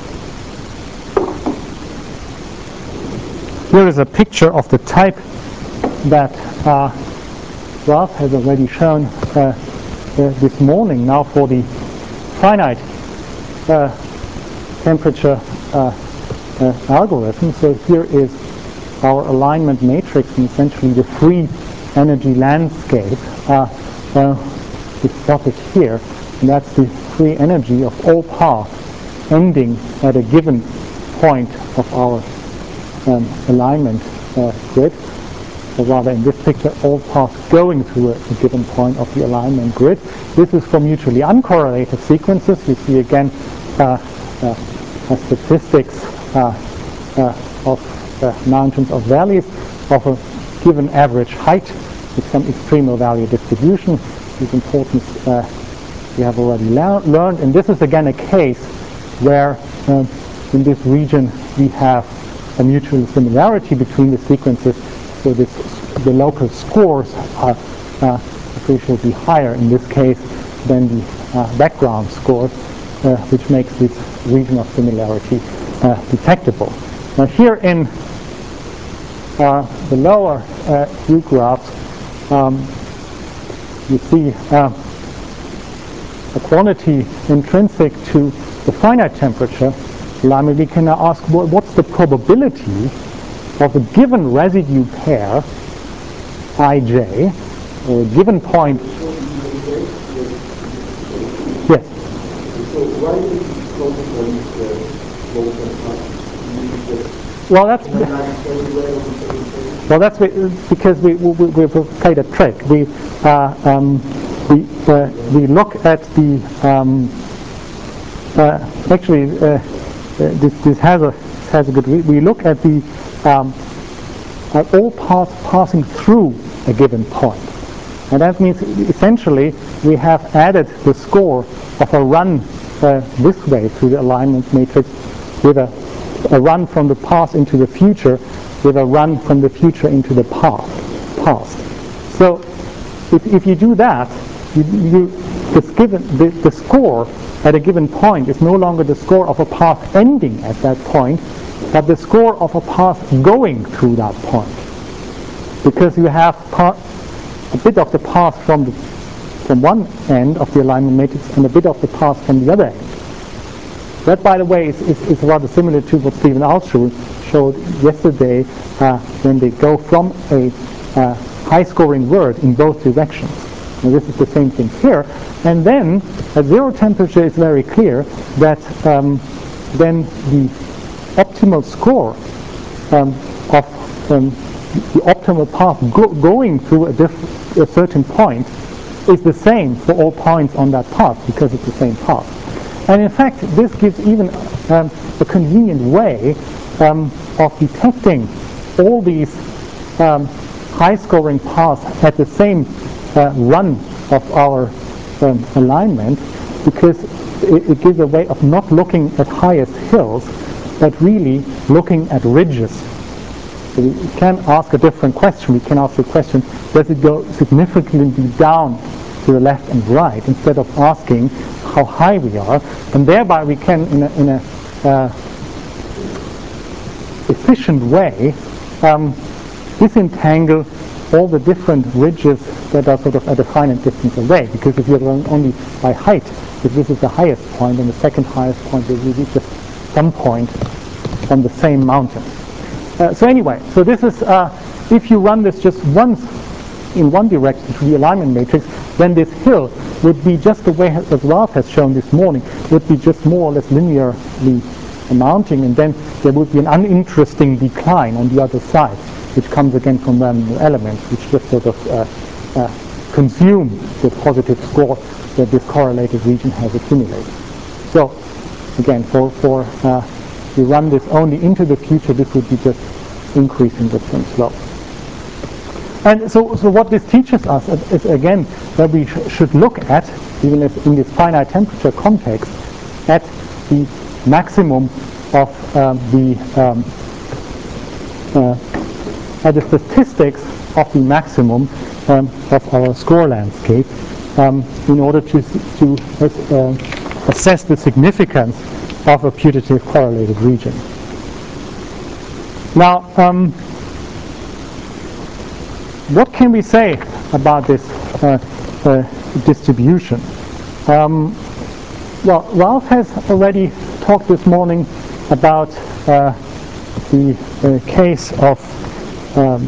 here is a picture of the type that uh, Ralph has already shown uh, uh, this morning now for the finite uh, temperature uh, uh, algorithm. So here is our alignment matrix, and essentially the free energy landscape uh, uh, is plotted here, and that's the free energy of all paths ending at a given point of our um, alignment uh, grid, or rather in this picture all paths going through a, a given point of the alignment grid. This is for mutually uncorrelated sequences. We see again uh, uh, statistics uh, uh, of Uh, mountains of valleys of a given average height with some extremal value distribution. This importance uh, we have already learned, and this is again a case where uh, in this region we have a mutual similarity between the sequences, so this, the local scores are uh, appreciably higher in this case than the uh, background scores, uh, which makes this region of similarity uh, detectable. Now here in uh, the lower uh, view graphs, um, you see uh, a quantity intrinsic to the finite temperature alignment. We can now ask, well, what's the probability of a given residue pair ij, or a given point? Yes. So why is it focus on these local? Well, that's well, that's because we we we played a trick. We uh, um, we uh, we look at the um, uh, actually uh, this this has a has a good. We, we look at the um, at all paths passing through a given point, and that means essentially we have added the score of a run uh, this way through the alignment matrix with a a run from the past into the future with a run from the future into the past. past. So if, if you do that, you, you, this given, the, the score at a given point is no longer the score of a path ending at that point, but the score of a path going through that point. Because you have part, a bit of the path from, the, from one end of the alignment matrix and a bit of the path from the other end. That, by the way, is, is, is rather similar to what Stephen Altshuler showed yesterday uh, when they go from a uh, high-scoring word in both directions. And this is the same thing here. And then at zero temperature, it's very clear that um, then the optimal score um, of um, the optimal path go going through a, diff a certain point is the same for all points on that path because it's the same path. And in fact, this gives even um, a convenient way um, of detecting all these um, high-scoring paths at the same uh, run of our um, alignment, because it, it gives a way of not looking at highest hills, but really looking at ridges. So we can ask a different question. We can ask the question, does it go significantly down to the left and right, instead of asking how high we are, and thereby we can, in a, in a uh, efficient way, um, disentangle all the different ridges that are sort of at a finite distance away. Because if you're going only by height, if this is the highest point, and the second highest point will be just some point on the same mountain. Uh, so anyway, so this is, uh, if you run this just once in one direction to the alignment matrix, then this hill would be just the way as Ralph has shown this morning, would be just more or less linearly mounting, and then there would be an uninteresting decline on the other side, which comes again from random elements, which just sort of uh, uh, consume the positive score that this correlated region has accumulated. So again, for, for uh, we run this only into the future, this would be just increasing different slopes. And so, so what this teaches us is, again, that we sh should look at, even if in this finite temperature context, at the maximum of um, the um, uh, at the statistics of the maximum um, of our score landscape um, in order to to uh, assess the significance of a putative correlated region. Now, um, what can we say about this uh, uh, distribution? Um, well, Ralph has already talked this morning about uh, the uh, case of um,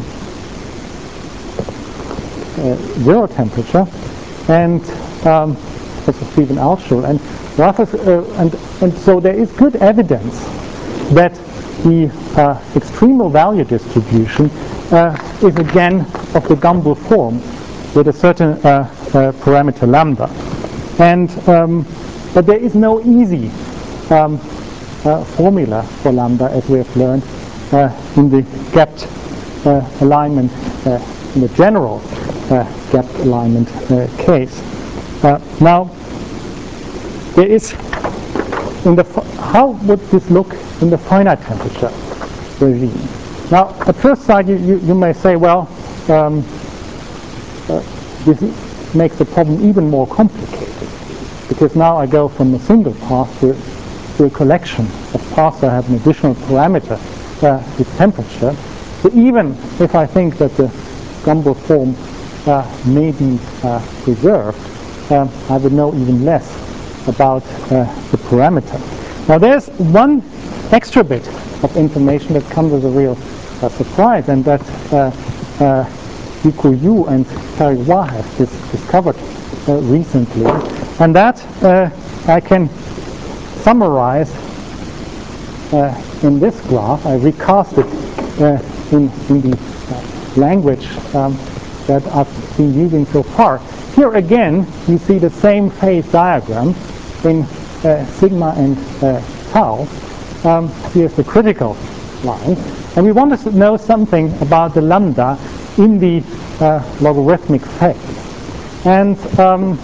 uh, zero temperature, and um, Professor Stephen Altschul, and Ralph has, uh, and and so there is good evidence that the uh, extremal value distribution uh, is again of the Gumbel form with a certain uh, uh, parameter lambda, and um, but there is no easy um, uh, formula for lambda, as we have learned uh, in the gapped uh, alignment, uh, in the general uh, gapped alignment uh, case. Uh, now, there is in the how would this look in the finite temperature regime? Now, at first sight, you, you, you may say, well, um, uh, this makes the problem even more complicated, because now I go from a single path to, to a collection of paths that have an additional parameter uh, with temperature. So even if I think that the Gumbel form uh, may be uh, preserved, um, I would know even less about uh, the parameter. Now, there's one extra bit of information that comes as a real uh, surprise, and that uh, uh, Yiku Yu and Terry Hua have dis discovered uh, recently, and that uh, I can summarize uh, in this graph. I recast it uh, in, in the uh, language um, that I've been using so far. Here again, you see the same phase diagram in uh, sigma and uh, tau. Um, here's the critical line, and we want to know something about the lambda in the uh, logarithmic phase. And um,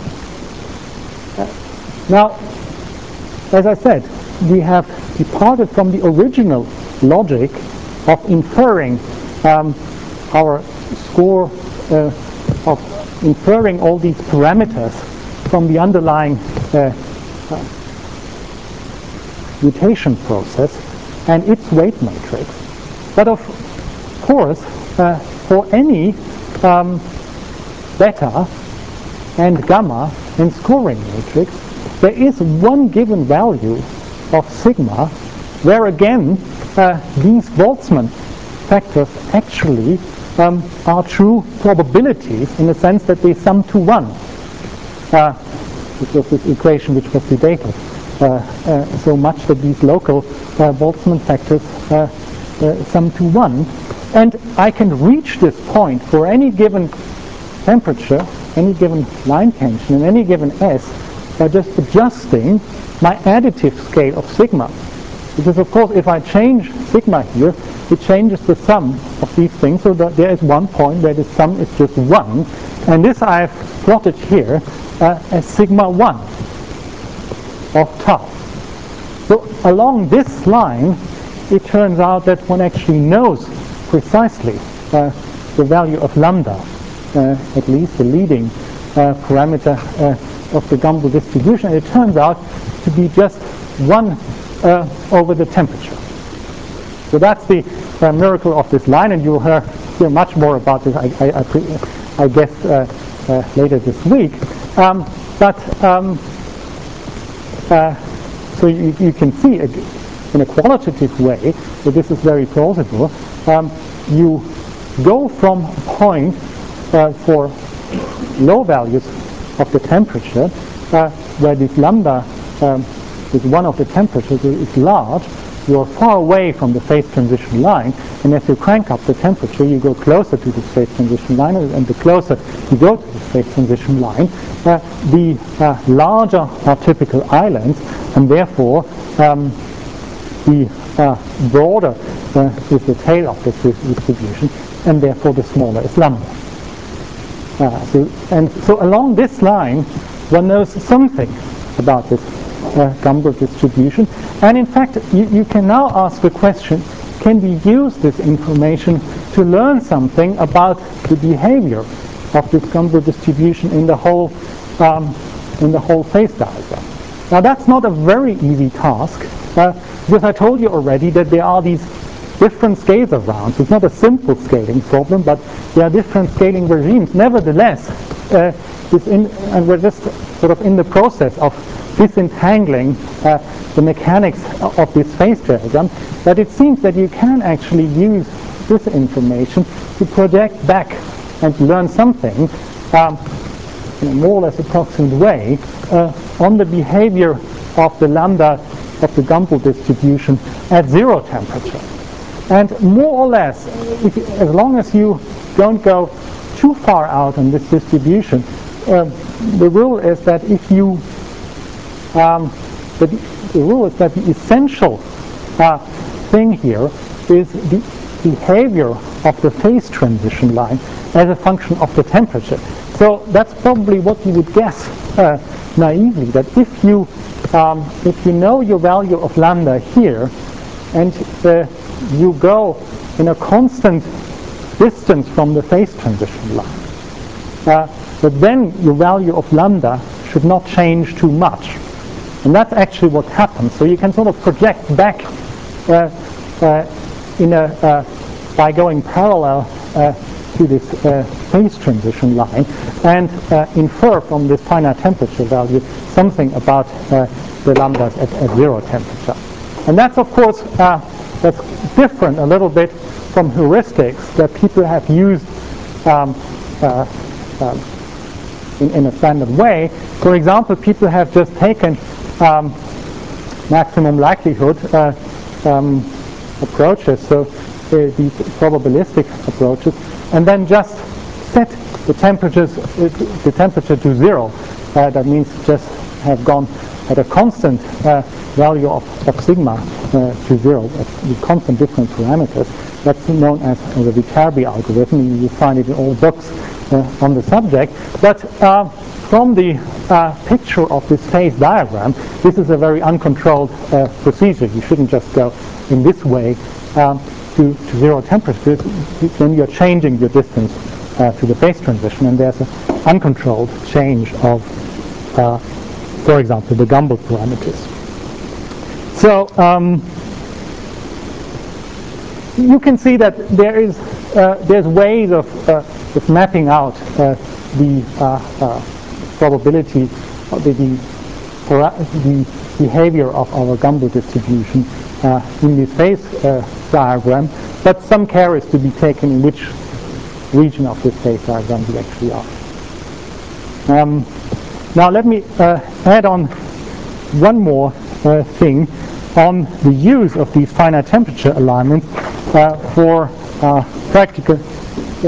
now, as I said, we have departed from the original logic of inferring um, our score, uh, of inferring all these parameters from the underlying uh, uh, mutation process and its weight matrix. But of course, uh, for any um, beta and gamma in scoring matrix, there is one given value of sigma where again uh, these Boltzmann factors actually um, are true probabilities in the sense that they sum to one. Uh, this was this equation which was debated uh, uh, so much that these local uh, Boltzmann factors uh, uh, sum to one. And I can reach this point for any given temperature, any given line tension, and any given S by just adjusting my additive scale of sigma. Because of course if I change sigma here, it changes the sum of these things, so that there is one point where the sum is just one, and this I've plotted here uh, as sigma one of tau. So along this line, it turns out that one actually knows precisely uh, the value of lambda, uh, at least the leading uh, parameter uh, of the Gumbel distribution, and it turns out to be just one uh, over the temperature. So that's the uh, miracle of this line, and you'll hear, hear much more about this, I, I, I, I guess, uh, uh, later this week. Um, but um, uh, so you, you can see it in a qualitative way that this is very plausible. Um, you go from a point uh, for low values of the temperature uh, where this lambda um, is one of the temperatures is large. You're far away from the phase transition line, and as you crank up the temperature, you go closer to the phase transition line, and the closer you go to the phase transition line, uh, the uh, larger are typical islands, and therefore um, the uh, broader uh, is the tail of this distribution, and therefore the smaller is lambda. Uh, so, and so along this line, one knows something about this Uh, Gumbel distribution, and in fact you, you can now ask the question, can we use this information to learn something about the behavior of this Gumbel distribution in the whole um, in the whole phase diagram? Now that's not a very easy task, uh, because I told you already that there are these different scales around. So it's not a simple scaling problem, but there are different scaling regimes. Nevertheless, uh, it's in, and we're just sort of in the process of disentangling uh, the mechanics of this phase diagram, but it seems that you can actually use this information to project back and learn something um, in a more or less approximate way uh, on the behavior of the lambda of the Gumbel distribution at zero temperature. And more or less, if, as long as you don't go too far out on this distribution, uh, the rule is that if you Um, the, the rule is that the essential uh, thing here is the behavior of the phase transition line as a function of the temperature. So that's probably what you would guess uh, naively, that if you um, if you know your value of lambda here, and uh, you go in a constant distance from the phase transition line, uh, but then your value of lambda should not change too much. And that's actually what happens. So you can sort of project back uh, uh, in a, uh, by going parallel uh, to this uh, phase transition line and uh, infer from this finite temperature value something about uh, the lambdas at, at zero temperature. And that's of course uh, that's different a little bit from heuristics that people have used um, uh, uh, in, in a standard way. For example, people have just taken Um, maximum likelihood uh, um, approaches, so uh, these probabilistic approaches, and then just set the temperatures, uh, the temperature to zero. Uh, that means just have gone at a constant uh, value of, of sigma uh, to zero, at the constant different parameters. That's known as, as the Viterbi algorithm. You find it in all books uh, on the subject. But uh, from the uh, picture of this phase diagram, this is a very uncontrolled uh, procedure. You shouldn't just go in this way um, to, to zero temperature. Then you're changing your distance uh, to the phase transition, and there's an uncontrolled change of, uh, for example, the Gumbel parameters. So um, you can see that there is uh, there's ways of, uh, of mapping out uh, the uh, uh, probability of the, the, the behavior of our Gumbel distribution uh, in this phase uh, diagram, but some care is to be taken in which region of this phase diagram we actually are. Um, now let me uh, add on one more uh, thing on the use of these finite temperature alignments uh, for uh, practical. Yeah.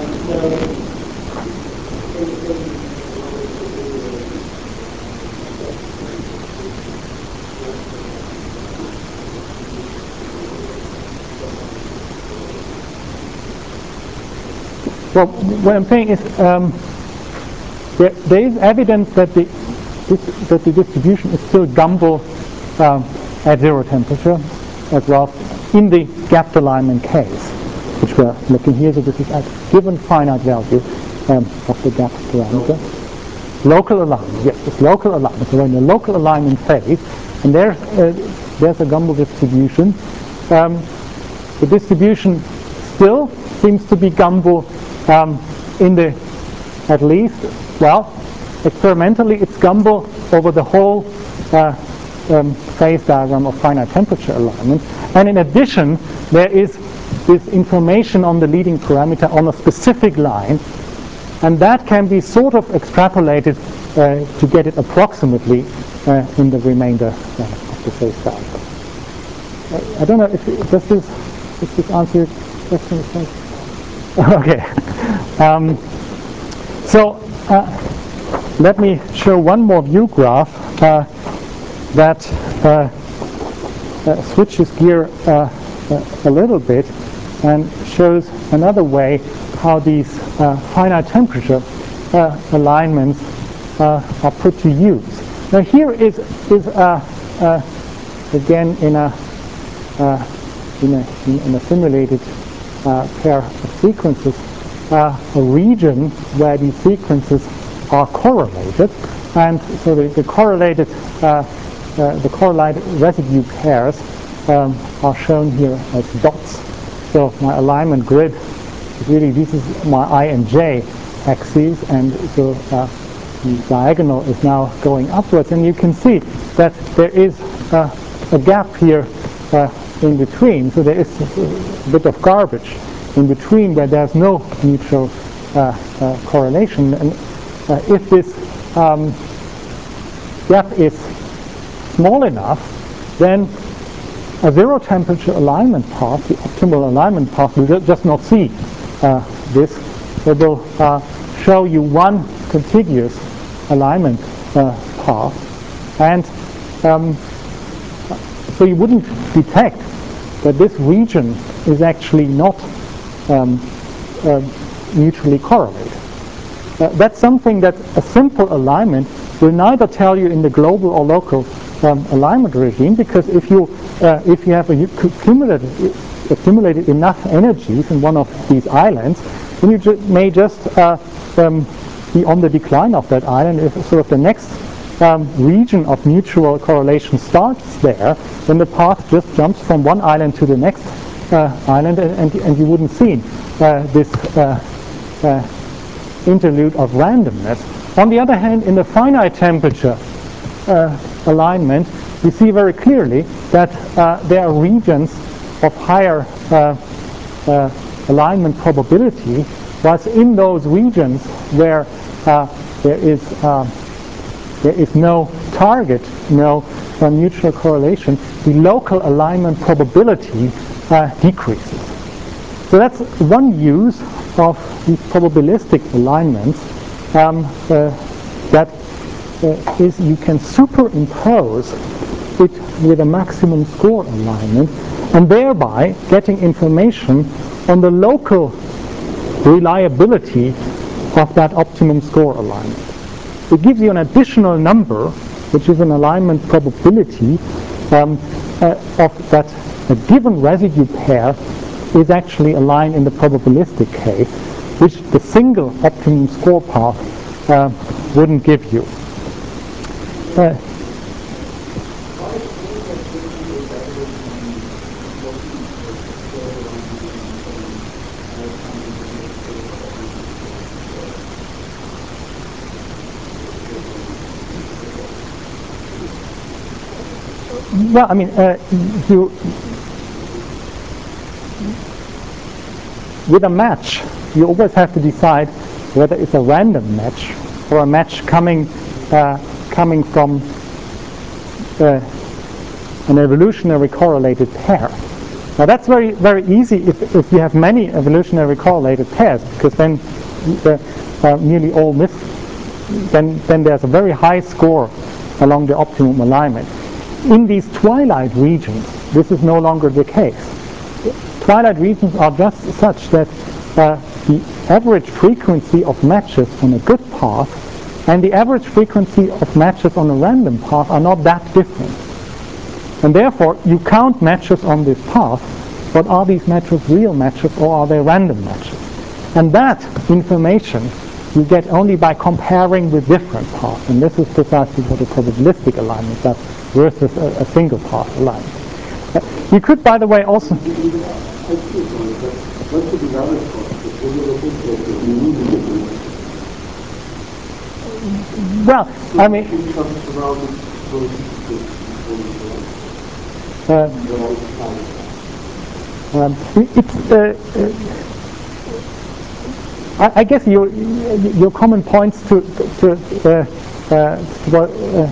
Well, what I'm saying is um, there, there is evidence that the this, that the distribution is still Gumbel um, at zero temperature as well in the gapped alignment case, which we're looking here. So this is at given finite value um, of the gapped parameter. Local alignment, yes, it's local alignment. So we're in the local alignment phase, and there's uh, there's a Gumbel distribution. Um, the distribution still seems to be Gumbel um, in the at least well. Experimentally, it's Gumbel over the whole uh, um, phase diagram of finite temperature alignment. And in addition, there is this information on the leading parameter on a specific line, and that can be sort of extrapolated uh, to get it approximately uh, in the remainder uh, of the phase diagram. Uh, I don't know if does this does this answer your question? Okay. Um, so. Uh, Let me show one more view graph uh, that uh, uh, switches gear uh, a, a little bit and shows another way how these uh, finite temperature uh, alignments uh, are put to use. Now here is is uh, uh, again in a uh, in a in a simulated uh, pair of sequences uh, a region where these sequences are correlated, and so the, the correlated uh, uh, the correlated residue pairs um, are shown here as dots. So my alignment grid is really, this is my I and J axes, and so uh, the diagonal is now going upwards, and you can see that there is uh, a gap here uh, in between. So there is a bit of garbage in between where there's no mutual uh, uh, correlation. And Uh, if this um, gap is small enough, then a zero temperature alignment path, the optimal alignment path, will just not see uh, this. It will uh, show you one contiguous alignment uh, path, and um, so you wouldn't detect that this region is actually not um, uh, mutually correlated. Uh, that's something that a simple alignment will neither tell you in the global or local um, alignment regime, because if you uh, if you have accumulated, accumulated enough energies in one of these islands, then you ju may just uh, um, be on the decline of that island. If sort of the next um, region of mutual correlation starts there, then the path just jumps from one island to the next uh, island, and, and, and you wouldn't see uh, this uh, uh, interlude of randomness. On the other hand, in the finite temperature uh, alignment, we see very clearly that uh, there are regions of higher uh, uh, alignment probability, whilst in those regions where uh, there is uh, there is no target, no uh, mutual correlation, the local alignment probability uh, decreases. So that's one use of these probabilistic alignments, um, uh, that uh, is you can superimpose it with a maximum score alignment, and thereby getting information on the local reliability of that optimum score alignment. It gives you an additional number, which is an alignment probability um, uh, of that a given residue pair is actually aligned in the probabilistic case, which the single optimum score path uh, wouldn't give you. Uh, well, I mean, uh, you with a match, you always have to decide whether it's a random match or a match coming uh, coming from uh, an evolutionary correlated pair. Now that's very very easy if, if you have many evolutionary correlated pairs, because then uh, uh, nearly all miss. Then then there's a very high score along the optimum alignment. In these twilight regions, this is no longer the case. Twilight regions are just such that uh, the average frequency of matches on a good path and the average frequency of matches on a random path are not that different. And therefore, you count matches on this path, but are these matches real matches or are they random matches? And that information you get only by comparing with different paths. And this is precisely what a probabilistic alignment does versus a, a single path alignment. Uh, you could, by the way, also... Well, I mean... Uh, um, it's... Uh, uh, I guess your your comment points to to, uh, uh, what, uh,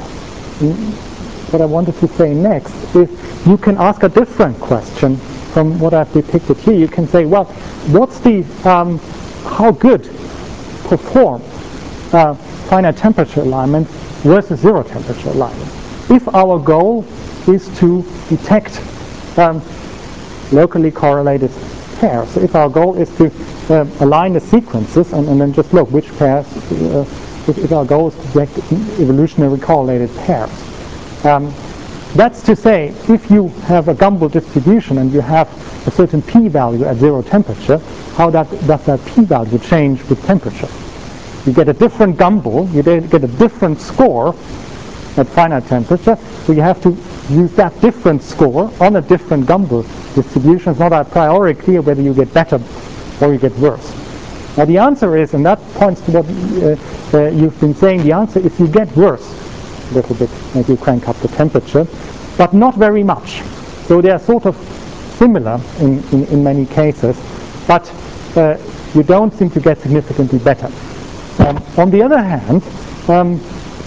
what I wanted to say next is you can ask a different question from what I've depicted here. You can say, well, what's the um, how good perform uh, finite temperature alignment versus zero temperature alignment? If our goal is to detect um, locally correlated pairs, so if our goal is to Uh, align the sequences and, and then just look which pairs, uh, if, if our goal is to detect evolutionary correlated pairs. Um, that's to say, if you have a Gumbel distribution and you have a certain p-value at zero temperature, how that, does that p-value change with temperature? You get a different Gumbel, you get a different score at finite temperature, so you have to use that different score on a different Gumbel distribution. It's not a priori clear whether you get better or you get worse. Now the answer is, and that points to what uh, uh, you've been saying, the answer is you get worse a little bit as you crank up the temperature, but not very much. So they are sort of similar in, in, in many cases, but uh, you don't seem to get significantly better. Um, on the other hand, um,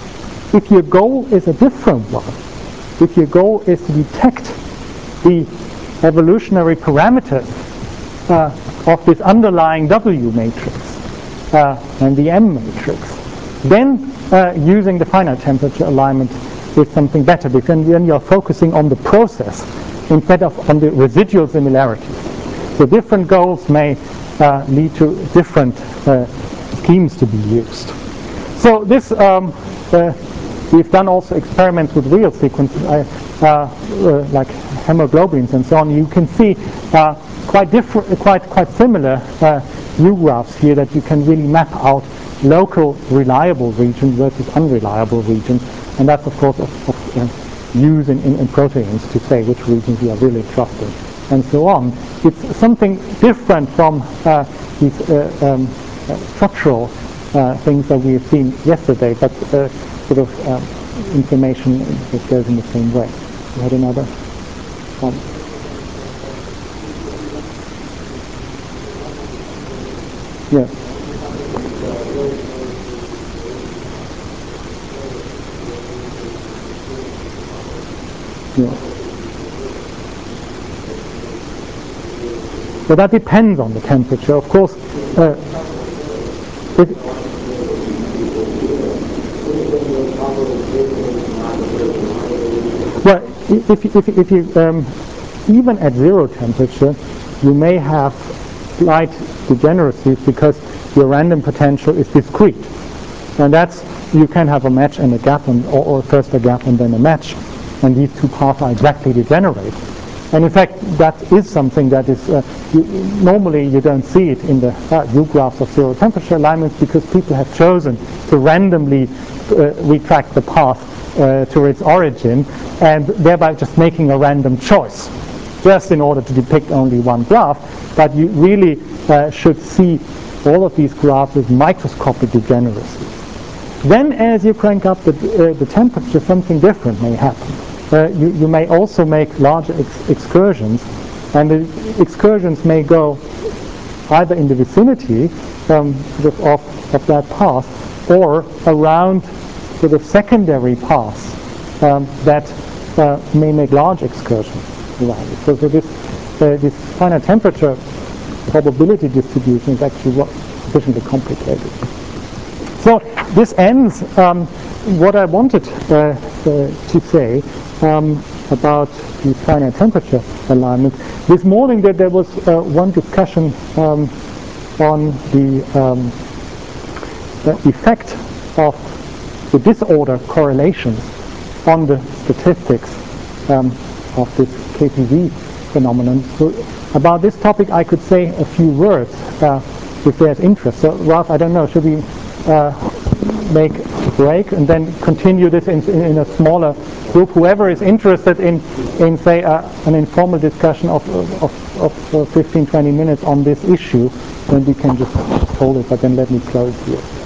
if your goal is a different one, if your goal is to detect the evolutionary parameters uh, of this underlying W matrix uh, and the M matrix, then uh, using the finite temperature alignment is something better, because then you're focusing on the process instead of on the residual similarities. So different goals may uh, lead to different uh, schemes to be used. So this, um, uh, we've done also experiments with real sequences, uh, uh, like hemoglobins and so on. You can see uh, quite different, quite quite similar uh, U-graphs here that you can really map out local reliable regions versus unreliable regions, and that's of course of, of uh, use in, in, in proteins to say which regions you are really trusting, and so on. It's something different from uh, these uh, um, uh, structural uh, things that we have seen yesterday, but uh, sort of uh, information that goes in the same way. You had another comment? Yes. Yes. But that depends on the temperature, of course. Uh, it, well, if, if, if you um, even at zero temperature, you may have slight degeneracies because your random potential is discrete, and that's, you can have a match and a gap, and, or, or first a gap and then a match, and these two paths are exactly degenerate. And in fact, that is something that is uh, you, normally you don't see it in the uh, U-graphs of zero temperature alignments, because people have chosen to randomly uh, retract the path uh, to its origin, and thereby just making a random choice, just in order to depict only one graph. But you really uh, should see all of these graphs with microscopic degeneracy. Then as you crank up the, uh, the temperature, something different may happen. uh, you, you may also make larger ex excursions, and the excursions may go either in the vicinity um, sort of, of, of that path or around sort of secondary paths um, that uh, may make large excursions around it. So, so this, uh, this finite temperature probability distribution is actually sufficiently complicated. So this ends um, what I wanted uh, uh, to say um, about the finite temperature alignment. This morning there, there was uh, one discussion um, on the, um, the effect of the disorder correlations on the statistics um, of this K P V phenomenon. So about this topic I could say a few words uh, if there's interest. So Ralph, I don't know, should we uh, make a break and then continue this in, in, in a smaller group? Whoever is interested in, in say, uh, an informal discussion of, of, of uh, fifteen, twenty minutes on this issue, then we can just hold it, but then let me close here.